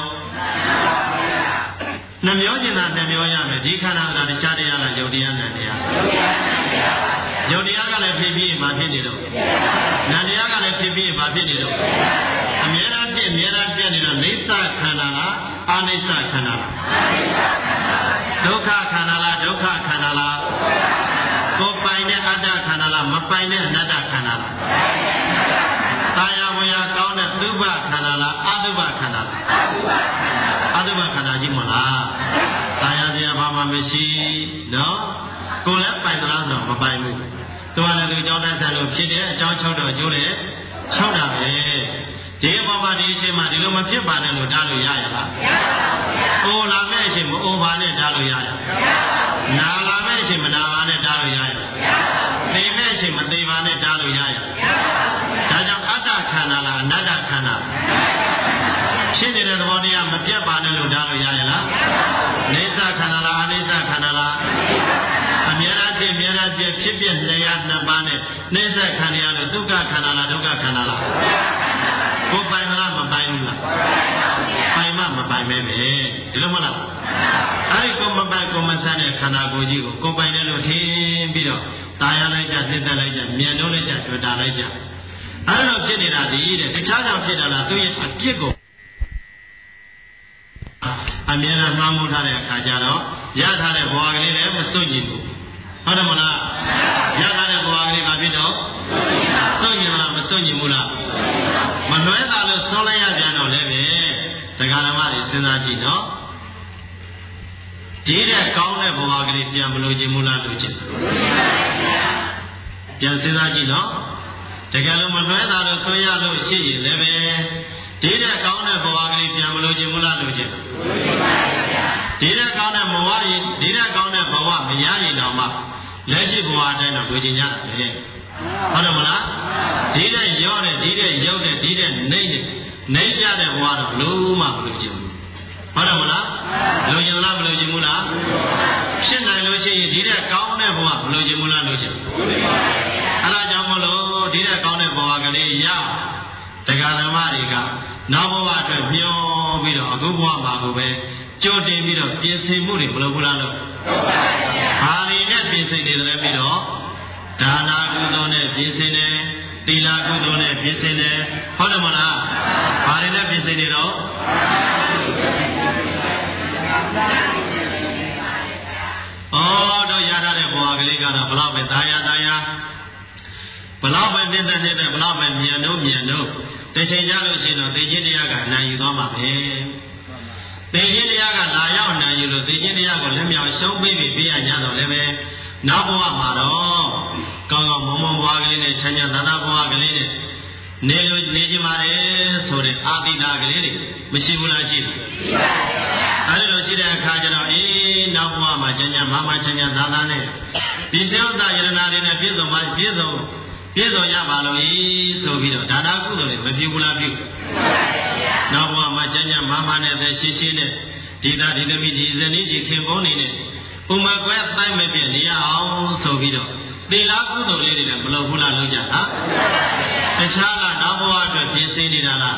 နှမျောကျင်တာနှမျောရမယ်ဒီခန္ဓာကတခြားတရားလားယုတ်တရားနဲ့တရားယုတ်တရားကလည်းဖြစ်ပြီးမှဖြစ်နေတော့နန္တရားကလည်းဖြစ်ပြီးမှဖြစ်နေတော့အမြဲတမ်းဖြစ်အမြဲတမ်းပြည့်နေန္ဓာလားအနိစ္စခန္ဓာလားဒုက္ခခန္ဓာလားဒုက္ခခန္ဓာလားကိုယ်ပိုင်တဲ့အတ္တခန္ဓာလားမပိုင်တဲ့အနတ္တခန္ဓာလားတာယာဝေယကောင်းတဲ့သုဘခန္ဓာလားအသုဘခန္ဓာလားအသုဘခန္ဓာကြီးမလားတာယာစရာဘာမှမရှိနော်ကိုယ်လည်းပိုင်သလားဆိုတော့မပိုင်ဘူးသူကလည်းသူအကြောင်းတန်းဆန်လို့ဖြစ်တဲ့အကြောင်း၆တော့ကျိုးတယ်၆တာပဲဒီအပေါ်မှာဒီအချိန်မှာဒီလိုမဖြစ်ပါနဲ့လို့တားလို့ရရလားမရပါဘူးဗျာအိုလာမဲ့အချိန်မအိုပါနဲ့တားလို့ရရမရပါဘူးနာလာမဲ့အချိန်မနာပါနဲ့တားလို့ရရမရပါဘူးသိမဲ့အချိန်မသိပါနဲ့တားလို့ရရမရပါဘူးဒါကြောင့်အတ္တခန္ဓာလားအနတ္တခန္ဓာဖြစ်နေတဲ့သဘောတရားမပြတ်ပါနဲ့လို့တားလို့ရရလားနေသခန္ဓာလားအနိစ္စခန္ဓာလားအမြဲတမ်းဖြစ်မြဲတမ်းဖြစ်ဖြစ်ပြနေရနှစ်ပါးနဲ့နေသခန္ဓာလို့ဒုက္ခခန္ဓာလားဒုက္ခခန္ဓာလားကိုပိုင်မလားမပိုင်ဘူးလားပိုင်မမပိုင်မဲပဲဒီလိုမလားအဲ့ဒီကိုမပိုင်ကိုမဆန်းတဲ့ခန္ဓာကိုယ်ကြီးကိုကိုပိုင်တယ်လို့ထင်ပြီးတော့ตายရလိုက်ကြသိသက်လိုက်ကြမြန်တော့လိုက်ကြတွေ့တာလိုက်ကြအဲ့လိုဖြစ်နေတာဒီတဲ့တခြားကြောင့်ဖြစ်တာလားသူရဲ့အပြစ်ကိုအမြဲတမ်းမှန်းမှုထားတဲ့အခါကျတော့ရထားတဲ့ဘဝကလေးလည်းမစွန့်ကြည့်ဘူးဟုတ်တယ်မလားရထားတဲ့ဘဝကလေးကဖြစ်တော့စွန့်ကြည့်မလားမစွန့်ကြည့်ဘူးလားမနှွဲတာလို့ဆုံးလိုက်ရပြန်တော့လည်းပဲတရားဓမ္မတွေစဉ်းစားကြည့်နော်ဒီတဲ့ကောင်းတဲ့ဘဝကလေးပြန်မလို့ခြင်းမူလားလို့ခြင်းပြန်စဉ်းစားကြည့်နော်တကယ်လို့မနှွဲတာလို့ဆွေးရလို့ရှိရင်လည်းပဲဒီတဲ့ကောင်းတဲ့ဘဝကလေးပြန်မလို့ခြင်းမူလားလို့ခြင်းဒီတဲ့ကောင်းတဲ့ဘဝရင်ဒီတဲ့ကောင်းတဲ့ဘဝမရရင်တော့မှလက်ရှိဘဝအတိုင်းတော့တွေ့ကြရတာပဲဟုတ်တယ်မလားဒီတဲ့ရောတဲ့ဒီတဲ့ရုပ်တဲ့ဒီတဲ့နှိမ့်တဲ့နှိမ့်ကြတဲ့ဘဝတော့လုံးဝမလို့ခြင်းဘူးဟုတ်တယ်မလားလို့ခြင်းလားမလို့ခြင်းဘူးလားဖြစ်နိုင်လို့ရှိရင်ဒီတဲ့ကောင်းတဲ့ဘဝမလို့ခြင်းဘူးလားလို့ခြင်းအဲ့ဒါကြောင့်မလို့ဒီတဲ့ကောင်းတဲ့ဘဝကလေးရတရားဓမ္မတွေကနောက်ဘဝအတွက်မျောပြီးတော့အခုဘဝမှာကိုပဲကြိုတင်ပြီးတော့ပြင်ဆင်မှုတွေမလုပ်ဘူးလားလို့ဘာတွေနဲ့ပြင်ဆင်နေတယ်ပြီးတော့ဒါနာကုသိုလ်နဲ့ပြင်ဆင်တယ်သီလကုသိုလ်နဲ့ပြင်ဆင်တယ်ဟုတ်တယ်မလားဘာတွေနဲ့ပြင်ဆင်နေတော့ဩတော့ရထားတဲ့ဘဝကလေးကတော့ဘလောက်ပဲသာယာသာယာဘလောက်ပဲတည်တဲ့နေတဲ့ဘလောက်ပဲမြန်တော့မြန်တော့တချိန်ကြလို့ရှိရင်တော့သိချင်းတရားကအနိုင်ယူသွားမှာပဲသိချင်းတရားကလာရောက်နိုင်ယူလို့သိချင်းတရားကိုလက်မြောက်ရှုံးပေးပြီးပြရကြတော့လည်းပဲနောက်ဘဝမှာတော့ကောင်းကောင်းမုံမုံဘဝကလေးနဲ့ချမ်းချမ်းသာသာဘဝကလေးနဲ့နေလို့နေကြပါလေဆိုတဲ့အာတိတာကလေးတွေမရှိဘူးလားရှိတယ်ရှိပါပါအဲဒီလိုရှိတဲ့အခါကျတော့အေးနောက်ဘဝမှာချမ်းချမ်းမမချမ်းချမ်းသာသာနဲ့ဒီသေဝတာယရနာတွေနဲ့ပြည့်စုံမှပြည့်စုံပြည့်စုံရပါလို့ဤဆိုပြီးတော့ဒါနာကုသိုလ်တွေမပြုဘူးလားပြုနောက်ဘဝမှာချမ်းချမ်းမမနဲ့သက်ရှိရှိနဲ့ဒီသာဒီသမီးဒီဇနီးဒီခင်ပွန်းနေနဲ့ဥမကွဲတိုင်းမပြည့်နေရအောင်ဆိုပြီးတော့သီလကုသိုလ်လေးတွေလည်းမလုပ်ဘူးလားလုပ်ကြတာတခြားကနောက်ဘဝအတွက်ပြင်ဆင်နေတာလား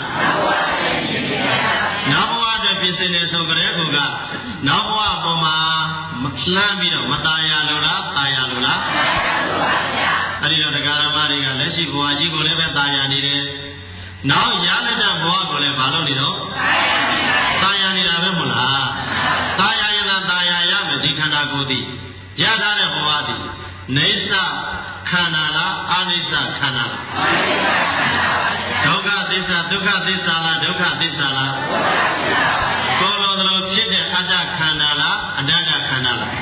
နောက်ဘဝအတွက်ပြင်ဆင်နေဆိုကြတဲ့ကူကနောက်ဘဝပေါ်မှာမလှမ်းပြီးတော့မตายရလို့လားตายရလို့လားအဲဒီတော့တရားဓမ္မတွေကလက်ရှိဘဝကြီးကိုလည်းပဲตายရနေတယ်နောက်ရလက်တဲ့ဘဝကိုလည်းမလုပ်နေတော့ตายရနေတာပဲမဟုတ်လားตายရရင်သာตายရရမယ်ဒီခန္ဓာကိုယ်သည်ရထားတဲ့ဘဝသည်နေသခန္ဓာလားအနိစ္စခန္ဓာလားဒုက္ခသစ္စာဒုက္ခသစ္စာလားဒုက္ခသစ္စာလားကိုယ်လိုလိုဖြစ်တဲ့အတ္တခန္ဓာလားအနတ္တခန္ဓာလား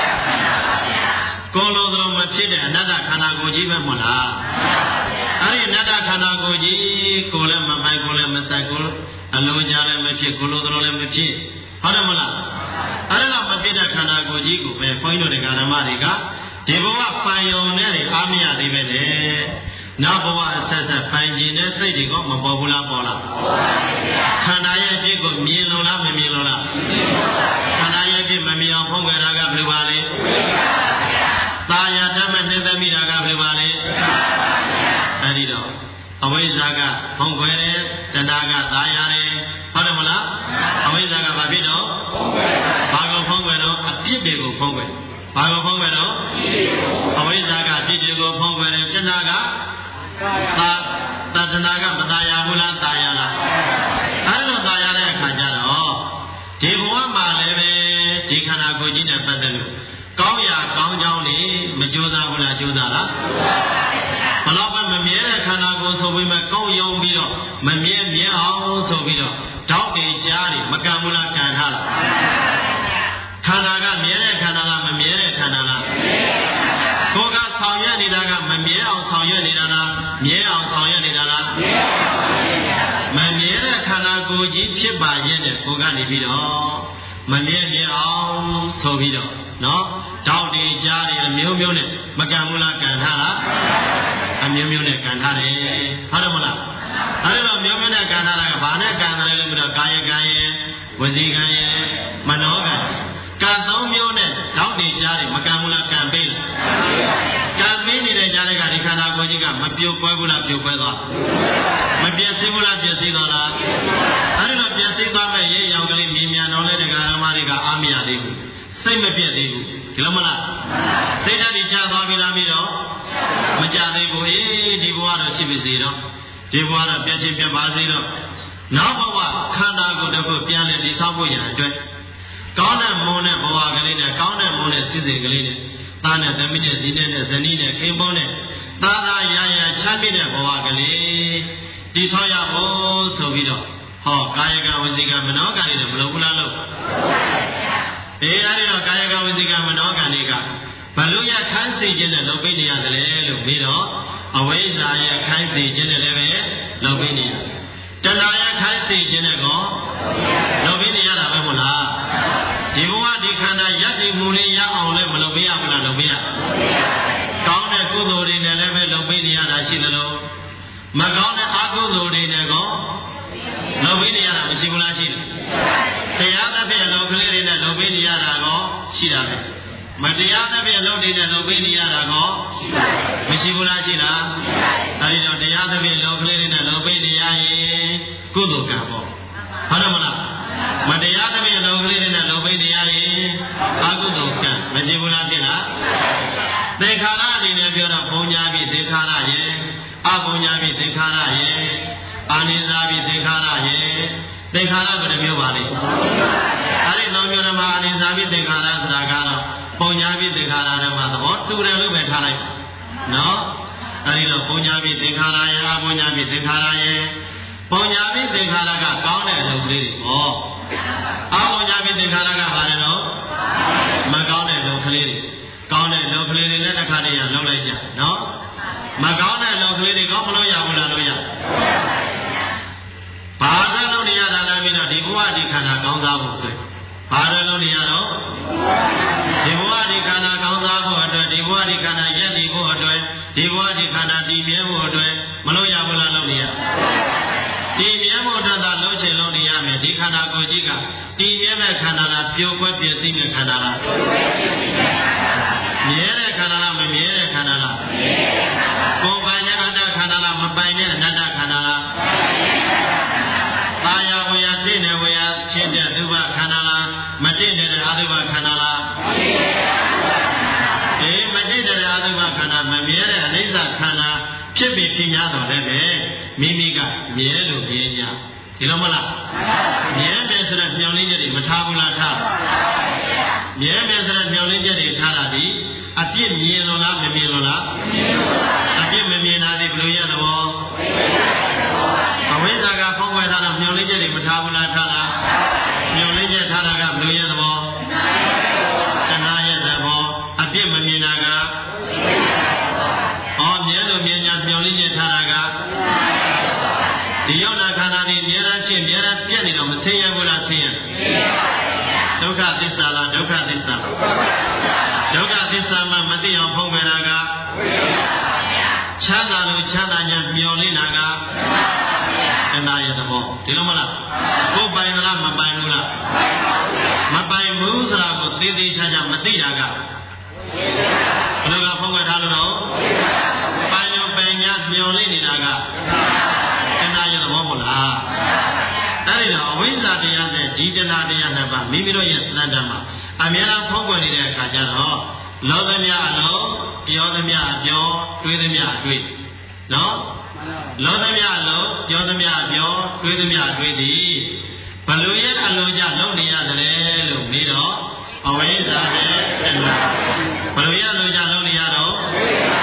ကိုယ်လိုလိုမဖြစ်တဲ့အနတ္တခန္ဓာကိုယ်ကြီးပဲမဟုတ်လားအဲ့ဒီအနတ္တခန္ဓာကိုယ်ကြီးကိုယ်လည်းမပိုင်ကိုယ်လည်းမဆိုင်ကိုယ်အလိုကြလည်းမဖြစ်ကိုယ်လိုလိုလည်းမဖြစ်ဟုတ်တယ်မလားအဲ့ဒါမဖြစ်တဲ့ခန္ဓာကိုယ်ကြီးကိုပဲဘုန်းကြီးတို့ဓမ္မတွေကဒီဘဝပိုင်ယုံနဲ့တွေအားမရသေးပဲလေနောက်ဘဝအဆက်ဆက်ပိုင်ကျင်တဲ့စိတ်တွေကမပေါ်ဘူးလားပေါ်လားခန္ဓာရဲ့အဖြစ်ကိုမြင်လို့လားမမြင်လို့လားခန္ဓာရဲ့အဖြစ်မမြင်အောင်ဖုံးကွယ်တာကဘယ်လိုပါလဲသာယာဓမ္မနှိမ့်သိမိတာကဘယ်လိုပါလဲအဲ့ဒီတော့အဝိဇ္ဇာကဖုံးကွယ်တယ်တဏှာကသာယာတယ်ဟုတ်တယ်မလားအဝိဇ္ဇာကဘာဖြစ်တော့ဘာကိုဖုံးကွယ်တော့အပြစ်တွေကိုဖုံးကွယ်ဘာကိုဖုံးကွယ်တော့အဝိဇ္ဇာကအပြစ်တွေကိုဖုံးကွယ်တယ်တဏှာကသာတဏှာကမသာယာဘူးလားသာယာလားအဲ့လိုသာယာတဲ့အခါကျတော့ကျိုးသားလားဘလောက်ပဲမမြဲတဲ့ခန္ဓာကိုယ်ဆိုပြီးမှကောက်ယုံပြီးတော့မမြဲမြဲအောင်ဆိုပြီးတော့တောက်တွေကြားတွေမကံဘူးလားကံထားလားခန္ဓာကမြဲတဲ့ခန္ဓာလားမမြဲတဲ့ခန္ဓာလားကိုယ်ကဆောင်ရွက်နေတာကမမြဲအောင်ဆောင်ရွက်နေတာလားမြဲအောင်ဆောင်ရွက်နေတာလားမမြဲတဲ့ခန္ဓာကိုယ်ကြီးဖြစ်ပါရဲ့တဲ့ကိုယ်ကနေပြီးတော့မမြဲမြဲအောင်ဆိုပြီးတော့နော်တောက်တွေကြားတွေအမျိုးမျိုးနဲ့မကံဘူးလားကံထားလားအမျိုးမျိုးနဲ့ကံထားတယ်ဟုတ်တယ်မလားအဲ့တော့မျိုးမျိုးနဲ့ကံထားတာကဘာနဲ့ကံထားလဲလို့ပြောတော့ကာယကံရဲ့ဝစီကံရဲ့မနောကံကံသုံးမျိုးနဲ့တောက်တွေကြားတွေမကံဘူးလားကံပေးလားကံပေးနေတဲ့ကြားတွေကဒီခန္ဓာကိုယ်ကြီးကမပြုတ်ကွဲဘူးလားပြုတ်ကွဲသွားမပြည့်စည်ဘူးလားပြည့်စည်သွားလားအဲ့တော့ပြည့်စည်သွားမဲ့ရေရောင်ကလေးမြင်မြန်တော့လေတရားဓမ္မတွေကအားမရသေးဘူးစိတ်မပြည့်သေးဘူးဒီလိုမလားစိတ်ဓာတ်တွေချသွားပြီလားပြီးတော့မကြသေးဘူးအေးဒီဘဝတော့ရှိပါစေတော့ဒီဘဝတော့ပြည့်ချင်းပြတ်ပါစေတော့နောက်ဘဝခန္ဓာကိုယ်တစ်ခုပြန်လဲတည်ဆောက်ဖို့ရအတွက်ကောင်းတဲ့မုန်းတဲ့ဘဝကလေးနဲ့ကောင်းတဲ့မုန်းတဲ့စိစိကလေးနဲ့သားနဲ့သမီးနဲ့ဇီးနဲ့ဇနီးနဲ့ခင်ပွန်းနဲ့သာသာရာရာချမ်းမြေ့တဲ့ဘဝကလေးတည်ဆောက်ရဖို့ဆိုပြီးတော့ဟောကာယကဝစီကမနောကံတွေမလုပ်ဘူးလားလို့အေးအဲ့ဒီတော့ကာယကဝစီကမနောကံတွေကဘလို့ရခိုင်းစေခြင်းနဲ့လုပ်ပေးနေရတယ်လေလို့ပြီးတော့အဝိဇ္ဇာရဲ့ခိုင်းစေခြင်းနဲ့လည်းပဲလုပ်ပေးနေရတယ်တဏှာရဲ့ခိုင်းစေခြင်းနဲ့ကောလုပ်ပေးနေရတာပဲမို့လားဒီဘဝဒီခန္ဓာယက်တည်မှုလေးရအောင်လည်းမလုပ်ပေးရဘူးလားလုပ်ပေးရကောင်းတဲ့ကုသိုလ်တွေနဲ့လည်းပဲလုပ်ပေးနေရတာရှိသလိုမကောင်းတဲ့အကုသိုလ်တွေနဲ့ကောလုပ်ပေးနေရတာမရှိဘူးလားရှိတယ်တရားသဖြင့်လုပ်ကလေးတွေနဲ့လုပ်ပေးနေရတာကောရှိတာပဲမတရားသဖြင့်လုပ်နေတဲ့လုပ်ပေးနေရတာကောမရှိဘူးလားရှိလားအဲဒီတော့တရားသဖြင့်လုပ်ကလေးတွေနဲ့လုပ်ပေးနေရရင်ကုသိုလ်ကံပေါ့ဟုတ်တယ်မလားမတရားသဖြင့်လုပ်ကလေးတွေနဲ့လုပ်ပေးနေရရင်အကုသိုလ်ကံမရှိဘူးလားဖြစ်လားသင်္ခါရအနေနဲ့ပြောတော့ဘုံညာပြီးသင်္ခါရရဲ့အဘုံညာပြီးသင်္ခါရရဲ့အာနိသပြီးသင်္ခါရရဲ့သင်္ခါရဘယ်နှမျိုးပါလဲအဲဒီသုံးမျိုးဓမ္မအာနိသပြီးသင်္ခါရဆိုတာကတော့ပုံညာပြီးသင်္ခါရဓမ္မသဘောတူတယ်လို့ပဲထားလိုက်နော်အဲဒီတော့ပုံညာပြီးသင်္ခါရရဲ့အပုံညာပြီးသင်္ခါရရဲ့ပုံညာပြီးသင်္ခါရကကောင်းတဲ့အလုပ်ကလေးတွေဟောအပုံညာပြီးသင်္ခါရကဘာလဲတော့မကောင်းတဲ့အလုပ်ကလေးတွေကောင်းတဲ့အလုပ်ကလေးတွေလည်းတစ်ခါတည်းရလုပ်လိုက်ကြနော်မကောင်းတဲ့အလုပ်ကလေးတွေကောင်းမလို့ရဘူးလားလို့ရဘာသာလုပ်နေရတာလဲပြီးတော့ဒီဘဝဒီခန္ဓာကောင်းစားဖို့အတွက်ဘာလို့လုပ်နေရတော့ဒီဘဝဒီခန္ဓာကောင်းစားဖို့အတွက်ဒီဘဝဒီခန္ဓာရက်တည်ဖို့အတွက်ဒီဘဝဒီခန္ဓာတည်မြဲဖို့အတွက်မလို့ရဘူးလားလုပ်နေရတည်မြဲဖို့အတွက်သာလုပ်ချင်လုပ်နေရမယ်ဒီခန္ဓာကိုယ်ကြီးကတည်မြဲတဲ့ခန္ဓာလားပျော်ကွက်ပြည့်စုံတဲ့ခန္ဓာလားမြဲတဲ့ခန္ဓာလားမမြဲတဲ့ခန္ဓာလားကိုယ်ပိုင်တဲ့အတ္တခန္ဓာလားမပိုင်တဲ့အနတ္တခန္ဓာလားသာယာဝေယတင့်နေဝေယချင်းတဲ့ဒုဗ္ဗခန္ဓာလားမတင့်တဲ့အဒုဗ္ဗခန္ဓာလားအေးမတင့်တဲ့အဒုဗ္ဗခန္ဓာမမြဲတဲ့အနိစ္စခန္ဓာဖြစ်ပြီးဖြစ်များတော့လည်းပဲမိမိကမြဲလို့မြဲကြဒီလိုမလားမြဲမယ်ဆိုတဲ့မျှော်လင့်ချက်တွေမထားဘူးလားထားမြဲမယ်ဆိုတဲ့မျှော်လင့်ချက်တွေထားတာဒီအပြစ်မြင်လို့လားမမြင်လို့လားအပြစ်မမြင်တာဒီဘယ်လိုရတော့အဝိဇ္ဇာကဖောက်ွယ်ထားတာမျှော်လင့်ချက်တွေမထားဘူးလားထားလားမျှော်လင့်ချက်ထားတာကဘယ်လိုရတော့တဏှာရဲ့သဘောအပြစ်မမြင်တာကအော်မြဲလို့မြင်ညာမျှော်လင့်ချက်ထားတာကဒီရောက်တာခန္ဓာဒီမြဲတမ်းဖြစ်မြဲတမ်းပြည့်နေတော့မသိရဘူးလားသိရဒုက္ခသစ္စာလားဒုက္ခသစ္စာဒုက္ခသစ္စာမှမသိအောင်ဖုံးမယ်တာကချမ်းသာလို့ချမ်းသာညာမျှော်လင့်တာကတဏှာရဲ့သဘောဒီလိုမလားကိုယ်ပိုင်လားမပိုင်ဘူးလားမပိုင်ဘူးဆိုတာကိုသေသေးချာချာမသိတာကဘယ်လိုကဖုံးဝဲထားလို့တော့ပိုင်ရောပိုင်ညာမျှော်လင့်နေတာကတဏှာရဲ့သဘောမဟုတ်လားအဲ့ဒီတော့အဝိဇ္ဇာတရားနဲ့ဒီတဏှာတရားနှစ်ပါးမိမိတို့ရဲ့သဏ္ဍာန်မှာအများအားဖုံးကွယ်နေတဲ့အခါကျတော့လောသမျှအလုံးပြောသမျှအပြောတွေးသမျှအတွေးနော်လောသမျှအလုံးပြောသမျှအပြောတွေးသမျှအတွေးသည်ဘလို့ရဲ့အလုံးကြလုံနေရတယ်လို့ပြီးတော့အဝိဇ္ဇာနဲ့တဏှာဘလို့ရဲ့အလုံးကြလုံနေရတော့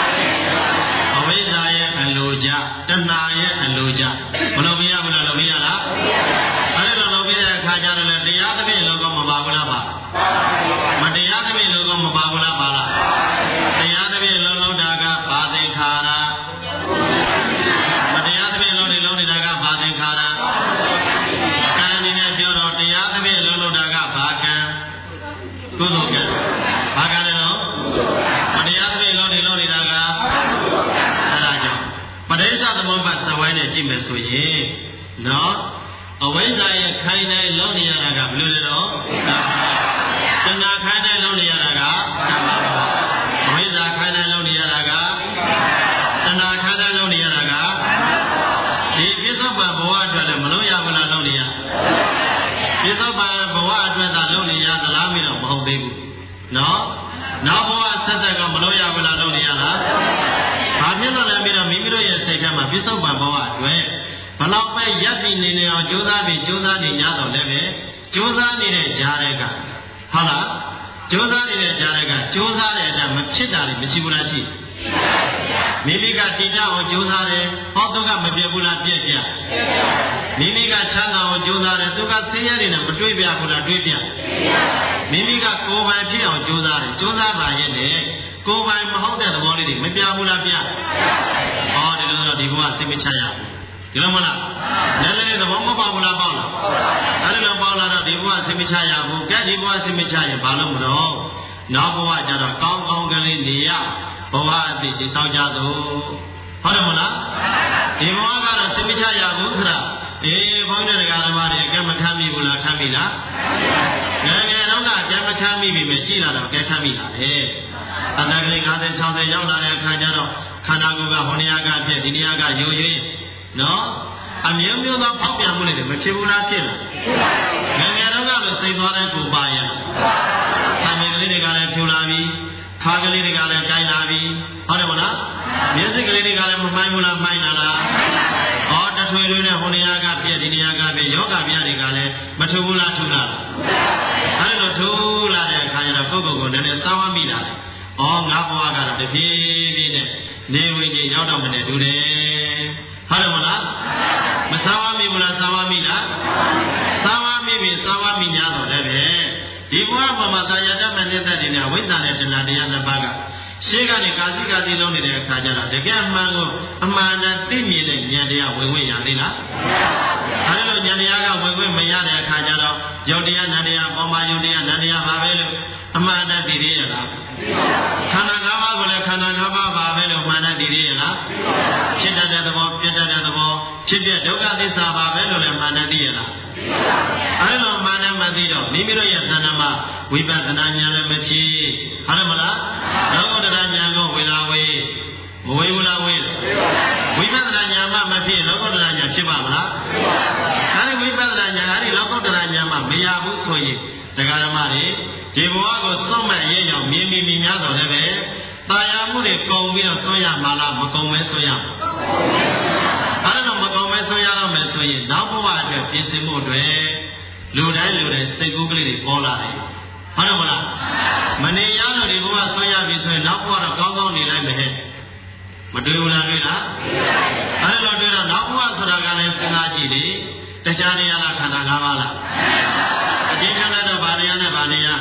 ကြတဏှာရဲ့အလိုကြမလုပ်ပြရဘူးလားလုပ်ပြရလားအဲ့လိုလုပ်ပြတဲ့အခါကျတော့လေတရားသဖြင့်လောကမပါဘူးလားပါမတရားသဖြင့်လောကမပါဘူးလားပါလားတရားသဖြင့်လုံးလုံးတာကဘာသင်္ခါရမတရားသဖြင့်လုံးနေလုံးနေတာကဘာသင်္ခါရကံအနေနဲ့ပြောတော့တရားသဖြင့်လုံးလုံးတာကဘာကံကုသိုလ်ကံဘာကံလဲနော်မတရားသဖြင့်လုံးနေလုံးနေတာကအဲ့ဒါကြောင့်ပဋိစ္စသမုပ္ပါဒ်သဝိုင်းနဲ့ကြည့်မယ်ဆိုရင်နော်အဝိဇ္ဇာရဲ့ခိုင်းတိုင်းလုံးနေရတာကဘယ်လိုလဲတော့တဏှာခိုင်းတိုင်းလုံးနေရတာကဓမ္မဘဝအဝိဇ္ဇာခိုင်းတိုင်းလုံးနေရတာကတဏှာခိုင်းတိုင်းလုံးနေရတာကဒီပြစ္ဆုတ်ပံဘဝအတွက်လည်းမလုံးရဘူးလားလုံးနေရပြစ္ဆုတ်ပံဘဝအတွက်သာလုံးနေရသလားမင်းတော့မဟုတ်သေးဘူးနော်နောက်ဘဝဆက်ဆက်ကမလုံးရဘူးလားလုံးနေရလားဘာဖြစ်လို့လဲပြီးတော့မိမိတို့ရဲ့စိတ်ထဲမှာပြစ္ဆုတ်ပံဘဝအတွက်ဘလောက်ပဲယက်တည်နေနေအောင်ကြိုးစားပြီးကြိုးစားနေကြတော့လည်းပဲကြိုးစားနေတဲ့ကြားတွေကဟုတ်လားကြိုးစားနေတဲ့ကြားတွေကကြိုးစားတဲ့အတိုင်းမဖြစ်တာလည်းမရှိဘူးလားရှိမိမိကတည်ကြအောင်ကြိုးစားတယ်ဟောသူကမပြတ်ဘူးလားပြည့်ပြည့်မိမိကချမ်းသာအောင်ကြိုးစားတယ်သူကဆင်းရဲနေတယ်မတွေးပြဘူးလားတွေးပြမိမိကကိုယ်ပိုင်ဖြစ်အောင်ကြိုးစားတယ်ကြိုးစားပါရဲ့နဲ့ကိုယ်ပိုင်မဟုတ်တဲ့သဘောလေးတွေမပြဘူးလားပြဟောဒီလိုဆိုဒီဘဝစိတ်မချရဘူးဒီလိုမလားလည်းလည်းသဘောမပေါက်ဘူးလားပေါက်လားအဲ့ဒီလိုပေါက်လာတော့ဒီဘဝစိတ်မချရဘူးကဲဒီဘဝစိတ်မချရင်ဘာလို့မလို့နောက်ဘဝကျတော့ကောင်းကောင်းကလေးနေရဘဝအတိတိဆောက်ကြသို့ဟုတ်တယ်မလားဒီဘဝကတော့စိတ်မချရဘူးခလားအေးဘုန်းကြီးတရားဓမ္မတွေကဲမခံမိဘူးလားခံမိလားငယ်ငယ်တော့ကကြံမခံမိပြီပဲကြည်လာတော့ကဲခံမိလားလေအတက်ကလေး၅၀၆၀ရောက်လာတဲ့အခါကျတော့ခန္ဓာကိုယ်ကဟိုနေရာကဖြစ်ဒီနေရာကယိုယွင်းနော်အမျိုးမျိုးသောပေါက်ပြန်မှုတွေမဖြစ်ဘူးလားဖြစ်လားငယ်ငယ်တော့ကလည်းစိတ်သွားတဲ့ကိုပါရဆံမြင်ကလေးတွေကလည်းဖြူလာပြီခါကလေးတွေကလည်းတိုင်းလာပြီဟုတ်တယ်မလားမျက်စိကလေးတွေကလည်းမမှိုင်းဘူးလားမှိုင်းလာလားဟောတထွေတွေနဲ့ဟိုနေရာကပြည့်ဒီနေရာကပြည့်ယောဂပြတွေကလည်းမထူဘူးလားထူလားအဲ့လိုထူလာတဲ့အခါကျတော့ကိုယ့်ကိုယ်ကိုနည်းနည်းစောင်းဝမိလာတယ်ဩငါဘဝကတော့တပြေးပြေးနဲ့နေဝင်ကြီးရောက်တော့မနဲ့တူတယ်ဟုတ်တယ်မလားမစားဝမိဘူးလားစားဝမိလားစားဝမိပြီစားဝမိ냐တော့လည်းပဲဒီဘဝမှာသာယာတတ်မဲ့နေတဲ့ဒီနဲ့ဝိဇ္ဇာနဲ့တဏှာတရားနှစ်ပါးကရှေးကနေကာစီကာစီလုံးနေတဲ့အခါကျတော့တကယ်အမှန်ကိုအမှန်တန်သိမြင်တဲ့ဉာဏ်တရားဝင်ဝင်ရသေးလားအဲလိုဉာဏ်တရားကဝင်ဝင်မရတဲ့အခါကျတော့ယုတ်တရားနန္တရားပေါ်မှာယုတ်တရားနန္တရားပါပဲလို့အမှန်တန်သိသေးရလားခန္ဓာ၅ပါးကိုလည်းခန္ဓာ၅ပါးပါပဲလို့မှန်တန်သိသေးရလားဖြစ်တတ်တဲ့သဘောပြတ်တတ်တဲ့သဘောဖြစ်ပြဒုက္ခသစ္စာပါပဲလို့လည်းမှန်တန်သိရလားအဲလိုမှန်တန်မသိတော့မိမိတို့ရဲ့သဏ္ဍာန်မှာဝိပဿနာဉာဏ်လည်းမဖြစ်ဟုတ်တယ်မလားလောကုတ္တရာဉာဏ်ကိုဝေလာဝေမဝေဘူးလားဝေဝိပဿနာဉာဏ်မှမဖြစ်လောကုတ္တရာဉာဏ်ဖြစ်ပါမလားအဲဒီဝိပဿနာဉာဏ်အဲဒီလောကုတ္တရာဉာဏ်မှမရဘူးဆိုရင်တရားဓမ္မတွေဒီဘဝကိုသွတ်မဲ့ရဲ့ကြောင့်မြင်မြင်မြင်များတော့လည်းပဲတာယာမှုတွေကုန်ပြီးတော့သွတ်ရမှာလားမကုန်မဲသွတ်ရမှာအဲ့တော့မကုန်မဲသွတ်ရတော့မယ်ဆိုရင်နောက်ဘဝအတွက်ပြင်ဆင်မှုတွေလူတိုင်းလူတိုင်းစိတ်ကူးကလေးတွေပေါ်လာတယ်ဟုတ်တယ်မလားမနေရတော့ဒီဘဝသွတ်ရပြီဆိုရင်နောက်ဘဝတော့ကောင်းကောင်းနေလိုက်မယ်ဟဲ့မတွေ့ဘူးလားတွေ့လားအဲ့လိုတွေ့တော့နောက်ဘဝဆိုတာကလည်းစဉ်းစားကြည့်လေတရားနေရလားခန္ဓာ၅ပါးလားအကျဉ်းချတော့ဗာတရားနဲ့ဗာနေရ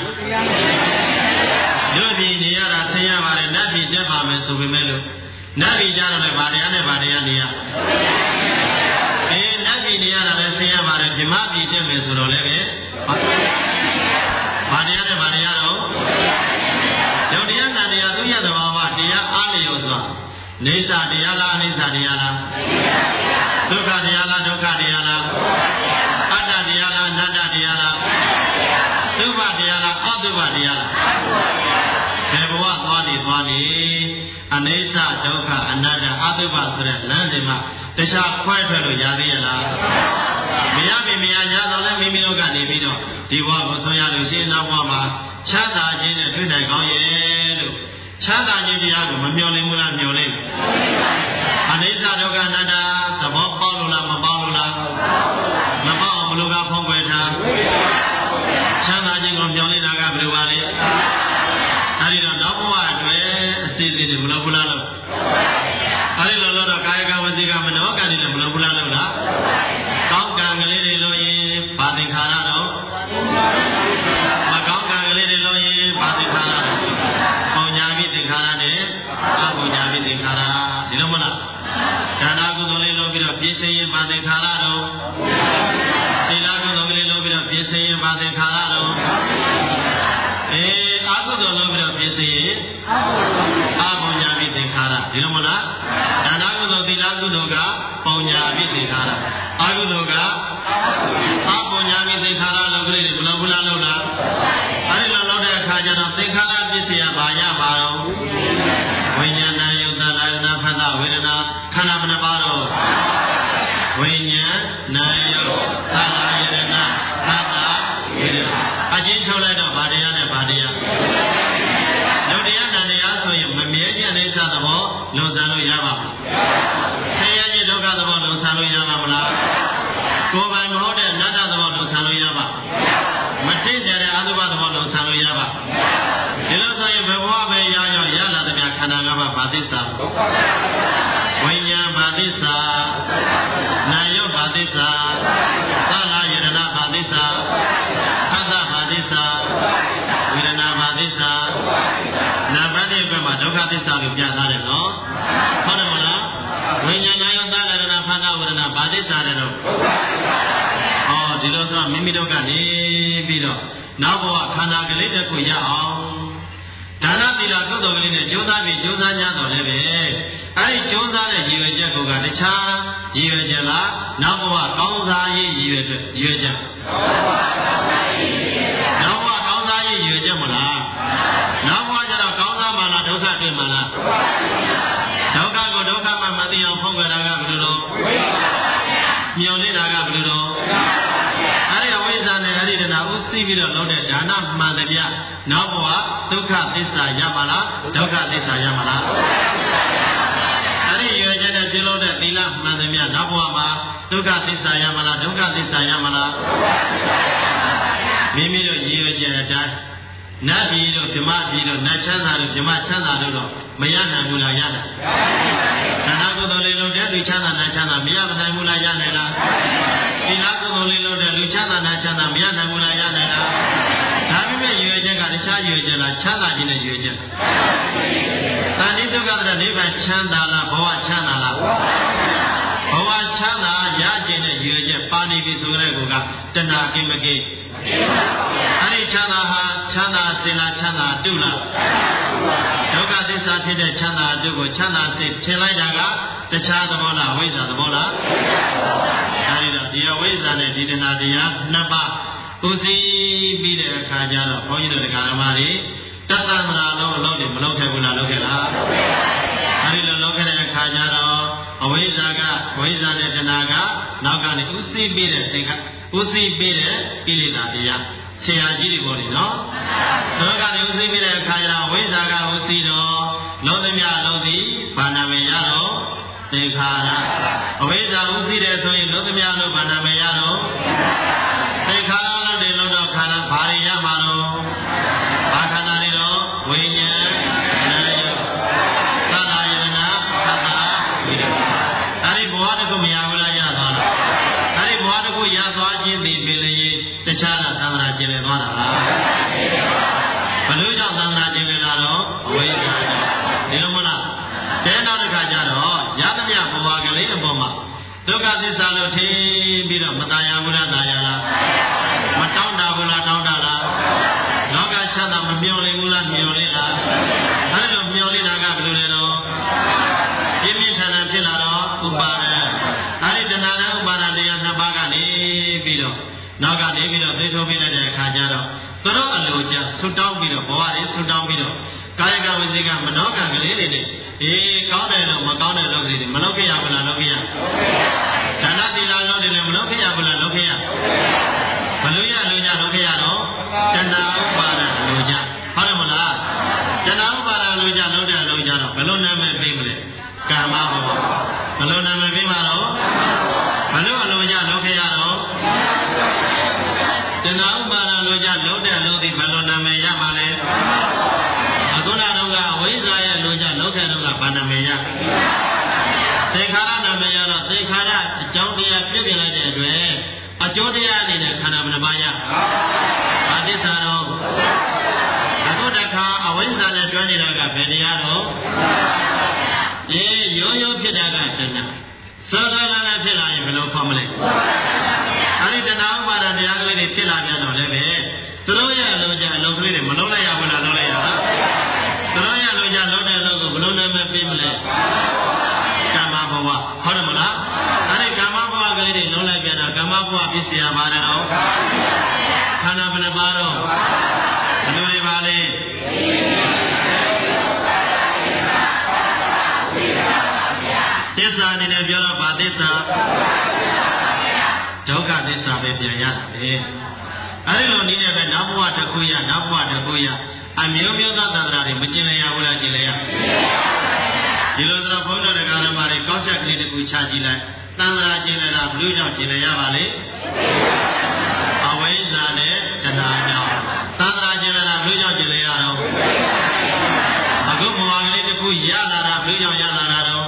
တို့ပြည်နေရတာဆင်းရပါတယ်နတ်ပြည်တက်ပါမယ်ဆိုပေမဲ့လို့နတ်ပြည်ကြတော့လည်းဗာတရားနဲ့ဗာတရားနေရအေးနတ်ပြည်နေရတာလည်းဆင်းရပါတယ်ဗြဟ္မပြည်တက်မယ်ဆိုတော့လည်းပဲဗာတရားနဲ့ဗာတရားတော့ယုတ်တရားနာတရားသူရသဘာဝတရားအားလျော်စွာနေစာတရားလားအိဋ္ဌတရားလားဒုက္ခတရားလားဒုက္ခတရားလားအတ္တတရားလားအနတ္တတရားလားသုဘတရားလားအသုဘတရားလားဘယ်ဘဝသွားနေသွားနေအနိစ္စဒုက္ခအနတ္တအသုဘဆိုတဲ့လမ်းစဉ်မှာတခြားခွဲထွက်လို့ရသေးရဲ့လားမရပြီမရ냐တော့လည်းမိမိတို့ကနေပြီးတော့ဒီဘဝကိုဆွံ့ရလို့ရှိရင်နောက်ဘဝမှာချမ်းသာခြင်းနဲ့တွေ့နိုင်ကောင်းရဲ့လို့ချမ်းသာခြင်းတရားကိုမမျှော်လင့်ဘူးလားမျှော်လင့်အနိစ္စဒုက္ခအနတ္တသဘောပေါက်လို့လားမပေါက်လို့လားမပေါက်အောင်ဘယ်လိုကဖုံးကွယ်ထားချမ်းသာခြင်းကိုမျှော်လင့်တာကဘယ်လိုပါလဲအဲဒီတော့နောက်ဘဝအတွက်အစီအစဉ်တွေမလုပ်ဘူးလားလို့အဲဒီလိုလို့တော့ကာယကဝလားဒါနကုသိုလ်လေးလုပ်ပြီးတော့ပြည့်စုံရင်ပါသင်္ခါရတော့သီလကုသိုလ်လေးလုပ်ပြီးတော့ပြည့်စုံရင်ပါသင်္ခါရတော့အေးအကုသိုလ်လုပ်ပြီးတော့ပြည့်စုံရင်အပုံညာပိသင်္ခါရဒီလိုမလားဒါနကုသိုလ်သီလကုသိုလ်ကပုံညာပိသင်္ခါရအကုသိုလ်ကအပုံညာပိသင်္ခါရလုပ်ကြတယ်ဘယ်လိုဘုလားလုပ်လားအဲဒီလိုလုပ်တဲ့အခါကျတော့သင်္ခါရပြည့်စုံရပါရပါတော့ဝိညာဏယုတ်တလာရဏဖတ်တာဝေဒနာခန္ဓာဘယ်နှပါတော့ဝိညာဏနာယုတ်တလာရဏဖတ်တာဝေဒနာအချင်းထုတ်လိုက်တော့ဗာတရားနဲ့ဗာတရားလုံတရားနာတရားဆိုရင်မမြဲခြင်းအိဋ္ဌသဘောလုံဆန်လို့ရပါမလားဆင်းရဲခြင်းဒုက္ခသဘောလုံဆန်လို့ရပါမလားကိုယ်ပိုင်မဟုတ်တဲ့နတ္တသဘောလုံဆန်လို့ရပါမတင့်တယ်တဲ့အတုပသဘောလုံဆန်လို့ရပါဒီလိုဆိုရင်ဘယ်ဘဝပဲရရောက်ရလာတဲ့မြတ်ခန္ဓာငါးပါးဘာသစ္စာဝိညာဉ်ဘာသစ္စာနာယုတ်ဘာသစ္စာသလာယရဏဘာသစ္စာဖသဘာသစ္စာဝေဒနာဘာသစ္စာနာမတဲ့ဘက်မှာဒုက္ခသစ္စာကိုပြထားတယ်နော်ဟုတ်တယ်မလားဝိညာဉ်နာယုတ်သလာယရဏဖသဝေဒနာဘာသစ္စာတဲ့တော့ဟောဒီလိုဆိုမိမိတို့ကနေပြီးတော့နောက်ဘဝခန္ဓာကလေးတစ်ခုရအောင်ဒါနသီလကုသိုလ်ကလေးနဲ့ကြိုးစားပြီးကြိုးစားကြတော့လည်းပဲအဲဒီကြိုးစားတဲ့ရည်ရွယ်ချက်ကတခြားရည်ရွယ်ချက်လားနောက်ဘဝကောင်းစားရေးရည်ရွယ်ချက်ရည်ရွယ်ချက်နောက်ဘဝကောင်းစားရေးရည်ရွယ်ချက်မလားနောက်ဘဝကျတော့ကောင်းစားမှလားဒုက္ခတွေ့မှလားဒုက္ခကိုဒုက္ခမှမသိအောင်ဖုံးကြတာကဘယ်လိုလဲမျောနေတာကဘယ်လိုလဲအဲ့ဒီအဝိဇ္ဇာနဲ့အဲ့ဒီတဏှာဥသိပြီးတော့လုပ်တဲ့ဒါနမှန်တယ်ဗျနောက်ဘဝဒုက္ခသစ္စာရပါလားဒုက္ခသစ္စာရပါလားအဲ့ဒီရွယ်ချက်နဲ့ပြုလုပ်တဲ့သီလမှန်တယ်ဗျနောက်ဘဝမှာဒုက္ခသစ္စာရပါလားဒုက္ခသစ္စာရပါလားမိမိတို့ရည်ရွယ်ချက်အတိုင်းနတ်ပြည်တို့ဓမ္မပြည်တို့နတ်ချမ်းသာတို့ဓမ္မချမ်းသာတို့တော့မရနိုင်ဘူးလားရတယ်ဒါနကုသိုလ်လေးလုပ်တဲ့လူချမ်းသာနတ်ချမ်းသာမရနိုင်ဘူးလားရနိုင်လားသီလကုသိုလ်လေးလုပ်တဲ့လူချမ်းသာနတ်ချမ်းသာမရနိုင်ဘူးလားရနိုင်လားဒါပေမဲ့ရွယ်ချက်ကတခြားရွယ်ချက်လားချမ်းသာခြင်းနဲ့ရွယ်ချက်သာတိဒုက္ခသရနိဗ္ဗာန်ချမ်းသာလားဘဝချမ်းသာလားဘဝချမ်းသာရခြင်းနဲ့ရွယ်ချက်ပါနေပြီဆိုတဲ့ကောကတဏှာကိမကိအဲ့ဒီချမ်းသာဟာချမ်းသာစင်လားချမ်းသာတုလားဒုက္ခသစ္စာဖြစ်တဲ့ချမ်းသာတုကိုချမ်းသာစင်ထင်လိုက်တာကတခြားသဘောလားဝိဇ္ဇာသဘောလားအဲဒီတော့ဒီအဝိဇ္ဇာနဲ့ဒီတဏှာတရားနှစ်ပါးဥသိပြီးတဲ့အခါကျတော့ဘုန်းကြီးတို့တရားဓမ္မတွေတတ္တမနာလုံးအလုံးတွေမလုပ်ခဲ့ဘူးလားလုပ်ခဲ့လားအဲဒီလိုလုပ်ခဲ့တဲ့အခါကျတော့အဝိဇ္ဇာကဝိဇ္ဇာနဲ့တဏှာကနောက်ကနေဥသိပြီးတဲ့သင်္ခါဥသိပြီးတဲ့ကိလေသာတရားဆရာကြီးတွေပေါ်နေနော်သောကနေဥသိပြီးတဲ့အခါကျတော့ဝိဇ္ဇာကဥသိတော့လုံးသမျှလုံးသည်ဘာနာမည်ရတော့သင်္ခါရအဝိဇ္ဇာဥသိတယ်ဆိုရင်လုံးသမျှလုံးဘာနာမည်ရတော့သင်္ခါရလို့တယ်လို့တော့ခန္ဓာဘာတွေရမှာတော့ဘာခန္ဓာတွေတော့ဝိညာဉ်နာယုတ်သလာယရဏဖသဝေဒနာအဲဒီဘဝတခုမရဘူးလားရသွားလားအဲဒီဘဝတခုရသွားခြင်းဒီပင်လေတခြားလားသံဃာကျင်လည်သွားတာလားဘလို့ကြောင့်သံဃာကျင်လည်လာတော့အဝိဇ္ဇာကြောင့်ဒီလိုမလားတဲနောက်တစ်ခါကျတော့ရသမျှဘဝကလေးအပေါ်မှာဒုက္ခသစ္စာလို့ထင်ပြီးတော့မตายရဘူးလားตายရလားမတောင်းတာဘူးလားတောင်းတာလားလောကချမ်းသာမမျောလင့်ဘူးလားမျောလင့်လားအဲဒီလိုမျောလင့်တာကဘယ်လိုလဲတော့ပြင်းပြင်းထန်ထန်ဖြစ်လာတော့ဥပါဒံအဲဒီတဏှာနဲ့ဥပါဒံတရားနှစ်ပါးကနေပြီးတော့နောက်ကနေပြီးတော့သိထုတ်ပေးလိုက်တဲ့အခါကျတော့သူတို့အလိုကြဆွတောင်းပြီးတော့ဘဝတွေဆွတောင်းပြီးတော့ကာယကဝစီကမနောကကလေးတွေနဲ့အေးကောင်းတယ်လို့မကောင်းတဲ့လုပ်တွေမလုပ်ခဲ့ရဘူးလားလုပ်ခဲ့ရဒါနသီလလုပ်တယ်လည်းမလုပ်ခဲ့ရဘူးလားလုပ်ခဲ့ရဘလို့ရလို့ကြလုပ်ခဲ့ရတော့တဏှာဥပါဒလို့ကြဟုတ်တယ်မလားတဏှာဥပါဒလို့ကြလုပ်တယ်လို့ကြတော့ဘလို့နာမည်ပေးမလဲကာမဘဝဘလို့နာမည်ပေးမှာတော့ဘလို့အလိုကြလုပ်ခဲ့ရတော့တဏှာဥပါဒလို့ကြလုပ်တယ်လို့ဒီဘလို့နာမည်ရမှာလဲအခုနကတော့ဝိဇ္ဇာရဲ့လို့ကြလုပ်ခဲ့တော့ကဘာနာမည်ရသင်္ခါရနာမည်ရတော့သင်္ခါရအကြောင်းတရားပြည့်ပြည့်လိုက်တဲ့အတွက်အကျိုးတရားအနေနဲ့ခန္ဓာဘယ်နှပါးရဘာသစ္စာတော့အခုတခါအဝိဇ္ဇာနဲ့တွဲနေတာကဘယ်တရားတော့အေးရိုးရိုးဖြစ်သောသောလာလာဖြစ်လာရင်ဘယ်လိုခေါ်မလဲအဲ့ဒီတဏှာဥပါဒံတရားကလေးတွေဖြစ်လာပြန်တော့လည်းပဲသူတို့ရဲ့အလုံးကြအလုံးကလေးတွေမလုံးလိုက်ရဘူးလားလုံးလိုက်ရလားသူတို့ရဲ့အလုံးကြလုံးတဲ့လုံးကိုဘယ်လိုလဲမပေးမလဲကာမဘဝဟုတ်တယ်မလားအဲ့ဒီကာမဘဝကလေးတွေလုံးလိုက်ပြန်တော့ကာမဘဝပြည့်စရာပါတယ်တော့ခန္ဓာဘယ်နှပါတော့ဘယ်လိုတွေပါလဲသစ္စာအနေနဲ့ပြောတော့ဗာသစ္စာဒုက္ခသစ္စာပဲပြန်ရတာပဲအဲဒီလိုနည်းနဲ့ပဲနောက်ဘဝတစ်ခုရနောက်ဘဝတစ်ခုရအမျိုးမျိုးသောသန္တရာတွေမကျင်လည်ရဘူးလားကျင်လည်ရဒီလိုဆိုတော့ဘုန်းတော်တရားဓမ္မတွေကောက်ချက်ကလေးတစ်ခုချကြည့်လိုက်သန္တရာကျင်လည်တာဘလို့ကြောင့်ကျင်လည်ရပါလဲအဝိဇ္ဇာနဲ့တဏှာကြောင့်သန္တရာကျင်လည်တာဘလို့ကြောင့်ကျင်လည်ရတော့အခုဘဝကလေးတစ်ခုရလာတာဘလို့ကြောင့်ရလာတာတော့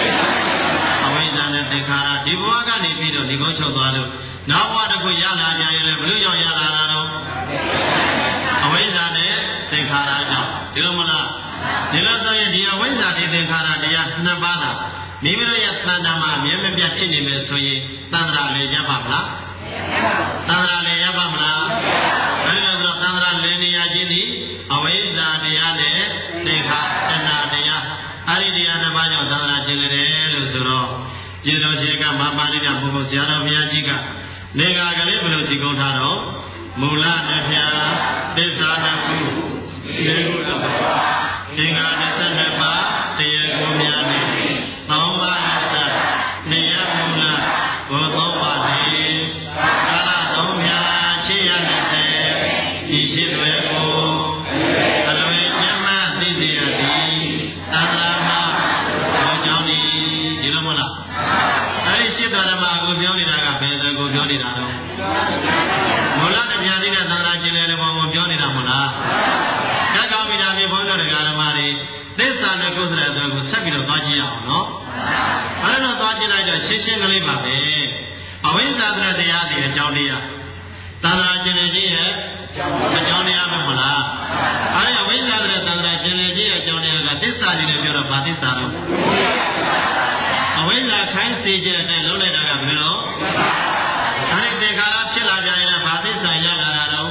သင်္ခါရဒီဘဝကနေပြီးတော့ဒီကုန်းချုပ်သွားလို့နောက်ဘဝတစ်ခုရလာကြရင်လည်းဘယ်လိုကြောင့်ရလာတာတော့အဝိဇ္ဇာနဲ့သင်္ခါရကြောင့်ဒီလိုမလားဒီလိုဆိုရင်ဒီအဝိဇ္ဇာဒီသင်္ခါရတရားနှစ်ပါးသာမိမိတို့ရဲ့သဏ္ဍာန်မှာအမြဲမပြတ်ဖြစ်နေမယ်ဆိုရင်သန္တရာလည်းရပါမလားသန္တရာလည်းရပါမလားအဲဒီလိုဆိုတော့သန္တရာလည်းနေရာချင်းဒီအဝိဇ္ဇာတရားနဲ့သင်္ခါရတဏှာတရားအဲဒီတရားနှစ်ပါးကြောင့်သန္တရာခြင်းတယ်လို့ဆိုတော့ကျေတော်ရှိကမပါဠိကဘုရားဆရာတော်ဘုရားကြီးကနေဃာကလေးဘယ်လိုကြည်ကုန်းထားတော့မူလနှစ်ဖြာသစ္စာနှစ်ခုဒီကုသဘောသင်္ဃာနှစ်ဆက်နှစ်ပါးတရားကိုများနေသုံးပါးနှစ်ဆက်နေရမူလဘုသုံးပါးနေကာလသုံးဖြာချေရနှစ်ဆက်ဒီရှိတွေကိုအလွယ်ကျမ်းမှသိစေရသည်သန္တာမဘောကြောင့်ဒီဒီလိုမလားအဲဒီရှိတော်ဓမ္မကိုပြောနေတာကဘယ်လိုကိုပြောနေတာတော့မူလတရားလေးနဲ့သံဃာကျင်လေဘောကိုပြောနေတာမဟုတ်လားကဲကောင်းပြီဒါပြေဘုန်းတော်တရားဓမ္မတွေသစ္စာနဲ့ကုသလအတွက်ကိုဆက်ပြီးတော့သွားကြည့်ရအောင်နော်အဲဒါတော့သွားကြည့်လိုက်တော့ရှင်းရှင်းကလေးပါပဲအဝိဇ္ဇာတရားတွေအကြောင်းတရားသံဃာကျင်လေခြင်းရဲ့အကြောင်းတရားပဲမဟုတ်လားအဲဒီအဝိဇ္ဇာတဲ့သံဃာကျင်လေခြင်းရဲ့အကြောင်းတရားကသစ္စာလေးနဲ့ပြောတော့ဗာသစ္စာတော့အဝိဇ္ဇာခိုင်းစေခြင်းအတိုင်းလုံးလိုက်တာကဘယ်လိုအဲဒီသင်္ခါရဖြစ်လာကြရင်လည်းဗာသစ္စာရလာတာတော့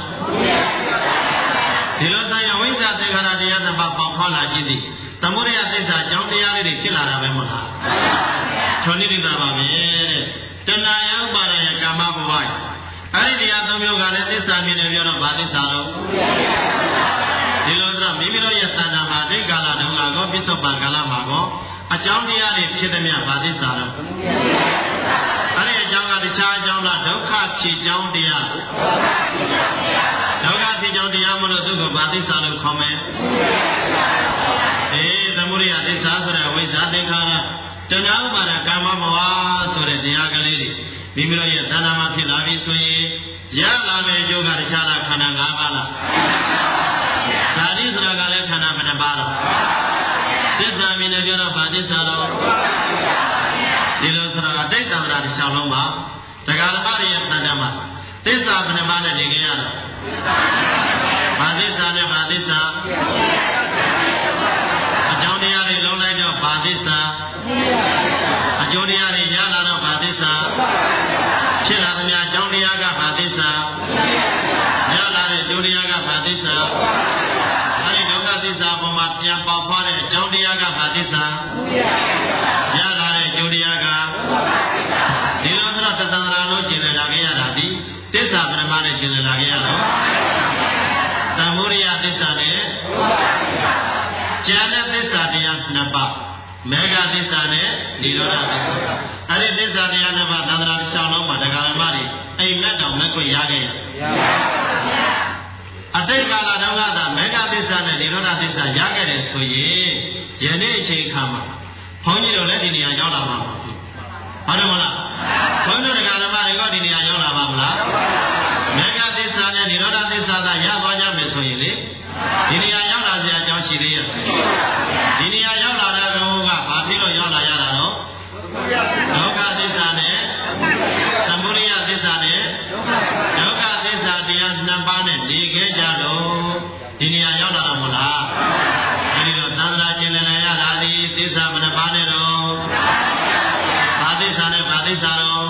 ဒီလိုဆိုင်အဝိဇ္ဇာသင်္ခါရတရားနှစ်ပါးပေါက်ခေါ်လာခြင်းသည်သမုဒယသစ္စာအကြောင်းတရားလေးတွေဖြစ်လာတာပဲမဟုတ်လားထိုနည်းတူပါပဲတဲ့တဏှာယဥပါဒယကာမဘဝယအဲဒီတရားသုံးမျိုးကလည်းသစ္စာမြင်တယ်ပြောတော့ဗာသစ္စာတော့ဒီလိုဆိုမိမိတို့ရဲ့သဏ္ဍာန်မှာဒိဋ္ဌကာလတုန်းကကောပစ္စုပန်ကာလမှာကောအကြောင်းတရားတွေဖြစ်သည်များဗာသစ္စာတော့အဲ့ဒီအကြောင်းကတခြားအကြောင်းလားဒုက္ခဖြစ်ကြောင်းတရားဒုက္ခဖြစ်ကြောင်းတရားမလို့သူ့ကိုဗာသစ္စာလို့ခေါ်မယ်အေးသမုဒိယသစ္စာဆိုတဲ့ဝိဇ္ဇာသင်္ခါရတဏှာဥပါဒကာမဘဝဆိုတဲ့တရားကလေးတွေမိမိတို့ရဲ့သဏ္ဍာန်မှာဖြစ်လာပြီဆိုရင်ရလာမယ့်အကျိုးကတခြားလားခန္ဓာ၅ပါးလားဓာတိဆိုတာကလည်းခန္ဓာဘယ်နှပါးတော့သစ္စာမြင်တယ်ပြောတော့ဗာသစ္စာတော့ဒီလိုဆိုတာအတိတ်တန္တရာတစ်လျှောက်လုံးမှာတရားဓမ္မတွေရဲ့သဏ္ဍာန်မှာသစ္စာဘယ်နှပါးနဲ့နေကြရတာဗာသစ္စာနဲ့ဗာသစ္စာအကြောင်းတရားတွေလုံးလိုက်တော့ဗာသစ္စာအကျိုးတရားတွေရလာတော့ဗာသစ္စာဖြစ်လာသမျှအကြောင်းတရားကဗာသစ္စာရလာတဲ့အကျိုးတရားကဗာသစ္စာအဲဒီဒုက္ခသစ္စာပေါ်မှာပြန်ပေါက်ဖွားတဲ့အကြောင်းတရားကဗာသစ္စာရလာတဲ့အကျိုးတရားကဒီလိုဆိုတော့တသန္တရာလို့ကျင်လည်လာခဲ့ရတာဒီသစ္စာပရမနဲ့ကျင်လည်လာခဲ့ရတော့သမုဒိယသစ္စာနဲ့ဉာဏ်သစ္စာတရားနှစ်ပါးမေဃသစ္စာနဲ့និရောဓသစ္စာအဲ့ဒီသစ္စာတရားနှစ်ပါးသန္တရာတစ်လျှောက်လုံးမှာတရားဓမ္မတွေအိမ်မက်တော်မဲ့ခွင့်ရခဲ့ရအတိတ်ကာလတုန်းကသာမေဃသစ္စာနဲ့និရောဓသစ္စာရခဲ့တယ်ဆိုရင်ယနေ့အချိန်ခါမှာဘုန်းကြီးတို့လည်းဒီနေရာရောက်လာပါဘူးဟုတ်တယ်မလားဘုန်းကြီးတို့တရားဓမ္မတွေကဒီနေရာရောက်လာပါမလားမေဃသစ္စာနဲ့និရောဓသစ္စာသာရသွားကြမယ်ဆိုရင်လေဒီနေရာရောက်လာစရာအကြောင်းရှိသေးရဲ့ဒီနေရာရောက်လာတဲ့ကောင်ကဘာဖြစ်လို့ရောက်လာရတာတော့ဒုက္ခသစ္စာနဲ့သမုဒိယသစ္စာနဲ့ဒုက္ခသစ္စာတရားနှစ်ပါးနဲ့နေခဲ့ကြတော့ဒီနေရာရောက်လာတာမဟုတ်လားအဲဒီတော့သံဃာကျင်လည်ရတာဒီသစ္စာမနှစ်ပါးနဲ့တော့ဘာသစ္စာသိစာတော့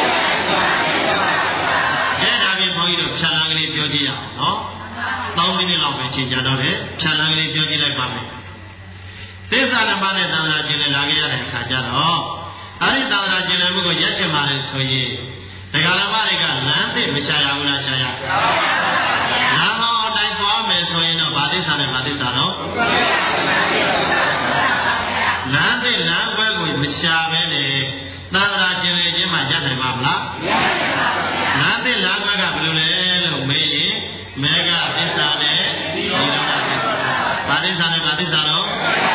အဲ့ဒါပြီးဘုန်းကြီးတို့ဖြတ်လန်းကလေးပြောကြည့်ရအောင်နော်သုံးမိနစ်လောက်ပဲချိန်ကြတော့တယ်ဖြတ်လန်းကလေးပြောကြည့်လိုက်ပါမယ်သစ္စာနှစ်ပါးနဲ့သံဃာကျင်လည်လာခဲ့ရတဲ့အခါကျတော့အဲ့ဒီသံဃာကျင်လည်မှုကိုရက်ချင်ပါလေဆိုရင်တရားဓမ္မတွေကလမ်းသစ်မရှာရဘူးလားရှာရလမ်းဟောအတိုင်းသွားမယ်ဆိုရင်တော့ဗာသစ္စာနဲ့ဗာသစ္စာတော့လမ်းသစ်လမ်းဘက်ကိုမရှာပဲနဲ့သံဃာကျင်လည်ခြင်းမှရနိုင်ပါမလားလမ်းသစ်လမ်းဘက်ကဘယ်လိုလဲလို့မေးရင်မေဃသစ္စာနဲ့နိရောဓသစ္စာဗာသစ္စာနဲ့ဗာသစ္စာတော့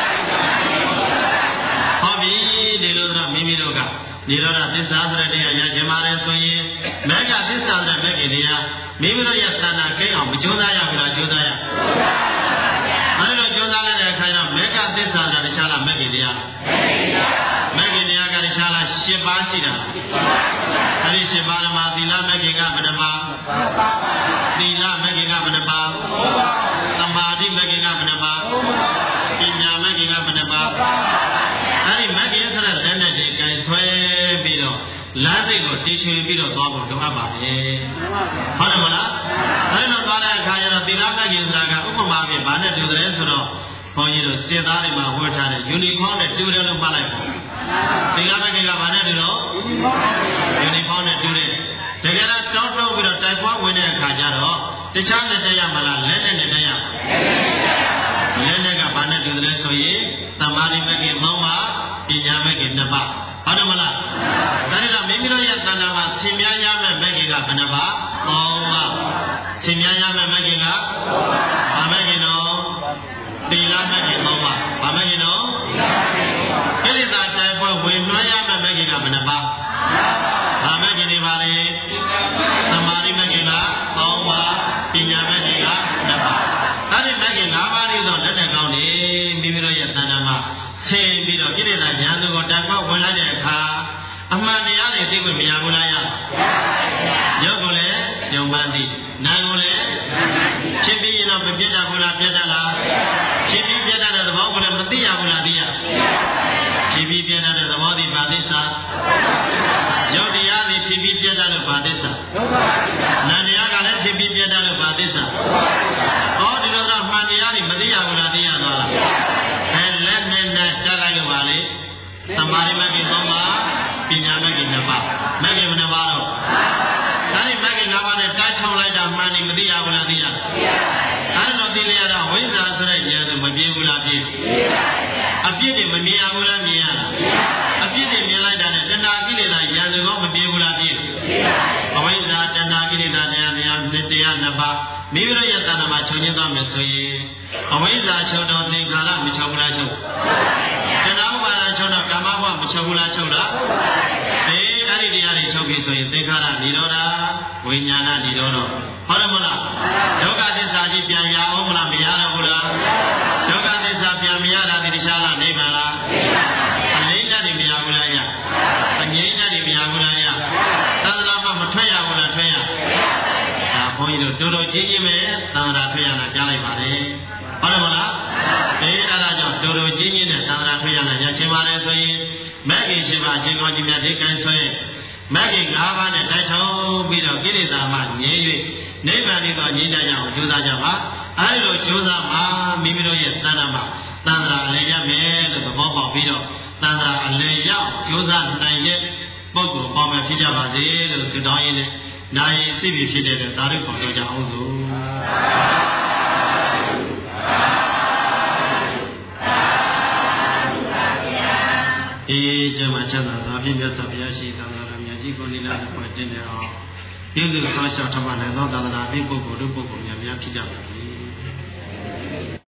ဟောပြီဒီလိုတော့မိမိတို့ကနိရောဓသစ္စာဆိုတဲ့တရားရခြင်းပါတယ်ဆိုရင်မေဃသစ္စာဆိုတဲ့မေဃတရားမိမိတို့ရဲ့သဏ္ဍာန်ကိန်းအောင်မကြိုးစားရဘူးလားကြိုးစားရအဲဒီလိုကြိုးစားလိုက်တဲ့အခါကျတော့မေဃသစ္စာဆိုတာတခြားလားမေဃတရားမေဃတရားကတခြားလား၈ပါးရှိတာအဲဒီ၈ပါးမှာသီလမေဃကဘယ်နှပါးသီလမေဃကဘယ်နှပါးသမာဓိမေဃကဘယ်နှပါးပညာမေဃကဘယ်နှပါးအဲဒီမေဃဆိုတဲ့လက်နဲ့ကြီးကင်ဆွဲပြီးတော့လမ်းစိတ်ကိုတည်ချွေပြီးတော့သွားဖို့လိုအပ်ပါတယ်ဟုတ်တယ်မလားအဲဒီလိုသွားတဲ့အခါကျတော့သီလမေဃဆိုတာကဥပမာဖြင့်ဘာနဲ့တူတယ်ဆိုတော့ဘုန်းကြီးတို့စစ်သားတွေမှာဝတ်ထားတဲ့ယူနီဖောင်းနဲ့တူတယ်လို့မှတ်လိုက်ပါသီလမေဃကဘာနဲ့တူတော့ယူနီဖောင်းနဲ့တူတယ်တကယ်တော့တောင်းတောင်းပြီးတော့တိုက်ပွားဝင်တဲ့အခါကျတော့တခြားနဲ့တည်းရမလားလက်နဲ့နဲ့တည်းရလက်နဲ့ကဘာနဲ့တူတယ်ဆိုရင်သမာဓိမေဃမောင်းမှာပညာမေဃနှစ်ပါးဟုတ်တယ်မလားဒါနဲ့တော့မိမိတို့ရဲ့တဏ္ဍာမှာသင်များရမယ့်မေဃကဘယ်နှပါးသုံးပါးသင်များရမယ့်မေဃကဘာမေဃနော်သီလမေဃသုံးပါးဘာမေဃနော်ကိလေသာတိုက်ပွဲဝင်နှွှဲရမယ့်မေဃကဘယ်နှပါးဘာမေဃနေပါလဲသမာဓိမေဃကသုံးပါးပညာမေဃကနှစ်ပါးအဲ့ဒီမေဃ၅ပါးလေးတော့လက်တကောင်းနေမိမိတို့ရဲ့တဏ္ဍာမှာဆင်းပြီးတော့ကိလေသာဉာဏ်သူကိုတိုက်ပွဲဝင်လိုက်တဲ့အခါအမှန်တရားတွေသိခွင့်မရဘူးလားရရုပ်ကိုလည်းယုံမှန်းသိနာမ်ကိုလည်းဖြစ်ပြီးရင်တော့မပြတ်တတ်ဘူးလားပြတ်တတ်လားဖြစ်ပြီးပြတ်တတ်တဲ့သဘောကိုလည်းမသိရဘူးလားသိရဖြစ်ပြီးပြတ်တတ်တဲ့သဘောဒီဗာသစ္စာရုပ်တရားတွေဖြစ်ပြီးပြတ်တတ်လို့ဗာသစ္စာနာမ်တရားကလည်းဖြစ်ပြီးပြတ်တတ်လို့ဗာသစ္စာဟောဒီလိုကမှန်တရားတွေမသိရဘူးလားသိရသွားလားအဲလက်နဲ့နဲ့တက်လိုက်လို့ပါလေသမာဓိမေဃသုံးပါးပညာမေဃနှစ်ပါးမေဃဘယ်နှပါးတော့ဒါနဲ့မေဃ၅ပါးနဲ့တိုက်ထောင်လိုက်တာမှန်နေမသိရဘူးလားသိရဒါနဲ့တော့သိလျက်တော့ဝိဇ္ဇာဆိုတဲ့ဉာဏ်ဆိုမပြေဘူးလားပြေအပြစ်တွေမမြင်ရဘူးလားမြင်ရအပြစ်တွေမြင်လိုက်တာနဲ့တဏှာကိလေသာဉာဏ်ဆိုတော့မပြေဘူးလားပြေအဝိဇ္ဇာတဏှာကိလေသာတရားတရားတရားနှစ်ပါးမိမိတို့ရဲ့တဏှာမှာချုပ်ငင်းသွားမယ်ဆိုရင်အဝိဇ္ဇာချုပ်တော့သင်္ခါရမချုပ်ဘူးလားချုပ်တဏှာဥပါဒချုပ်တော့ကာမဘဝမချုပ်ဘူးလားချုပ်လားအေးအဲ့ဒီတရားတွေချုပ်ပြီဆိုရင်သင်္ခါရនិရောဓဝိညာဏនិရောဓဟုတ်တယ်မလားဒုက္ခသစ္စာကြီးပြန်ရအောင်မလားမရတော့ဘူးလားဒုက္ခသစ္စာပြန်မရတာဒီတခြားလားနိဗ္ဗာန်လားအငြိမ့်တဲ့မရဘူးလားရအငြိမ့်တဲ့မရဘူးလားရသန္တာမှာမထွက်ရဘူးလားထွက်ရဒါဘုန်းကြီးတို့တော်တော်ကြီးကြီးပဲသန္တာထွက်ရတာကြားလိုက်ပါလေဟုတ်တယ်မလားအေးအဲ့ဒါကြောင့်တော်တော်ကြီးကြီးနဲ့သန္တာထွက်ရတာရချင်းပါလေဆိုရင်မဂ္ဂင်ရှိပါအရှင်ကောင်းကြီးများဒီကံဆွဲမဂ္ဂင်၅ပါးနဲ့တိုက်ထောင်ပြီးတော့ကိလေသာမှငြိမ်း၍နိဗ္ဗာန်ဤသို့ငြိမ်းကြရအောင်ကြိုးစားကြပါအဲဒီလိုကြိုးစားမှာမိမိတို့ရဲ့သဏ္ဍာန်မှာသံဃာအလယ်ရမယ်လို့သဘောပေါက်ပြီးတော့သံဃာအလယ်ရောက်ကြိုးစားနိုင်တဲ့ပုဂ္ဂိုလ်ပေါင်းမှဖြစ်ကြပါစေလို့ဆုတောင်းရင်းနဲ့နိုင်သိပြီဖြစ်တဲ့သာဓုခေါ်ကြအောင်လို့အေးကျမ်းမှာချမ်းသာသာပြည့်မြတ်စွာဘုရားရှိသံဃာတော်မြတ်ကြီးကိုနိလနဲ့ပွင့်တင်တဲ့အောင်ပြုစုဆောင်းလျှောက်ထပ်မနိုင်သောသာသနာ့ဘိပုဂ္ဂိုလ်တို့ပုဂ္ဂိုလ်များများဖြစ်ကြပါစေ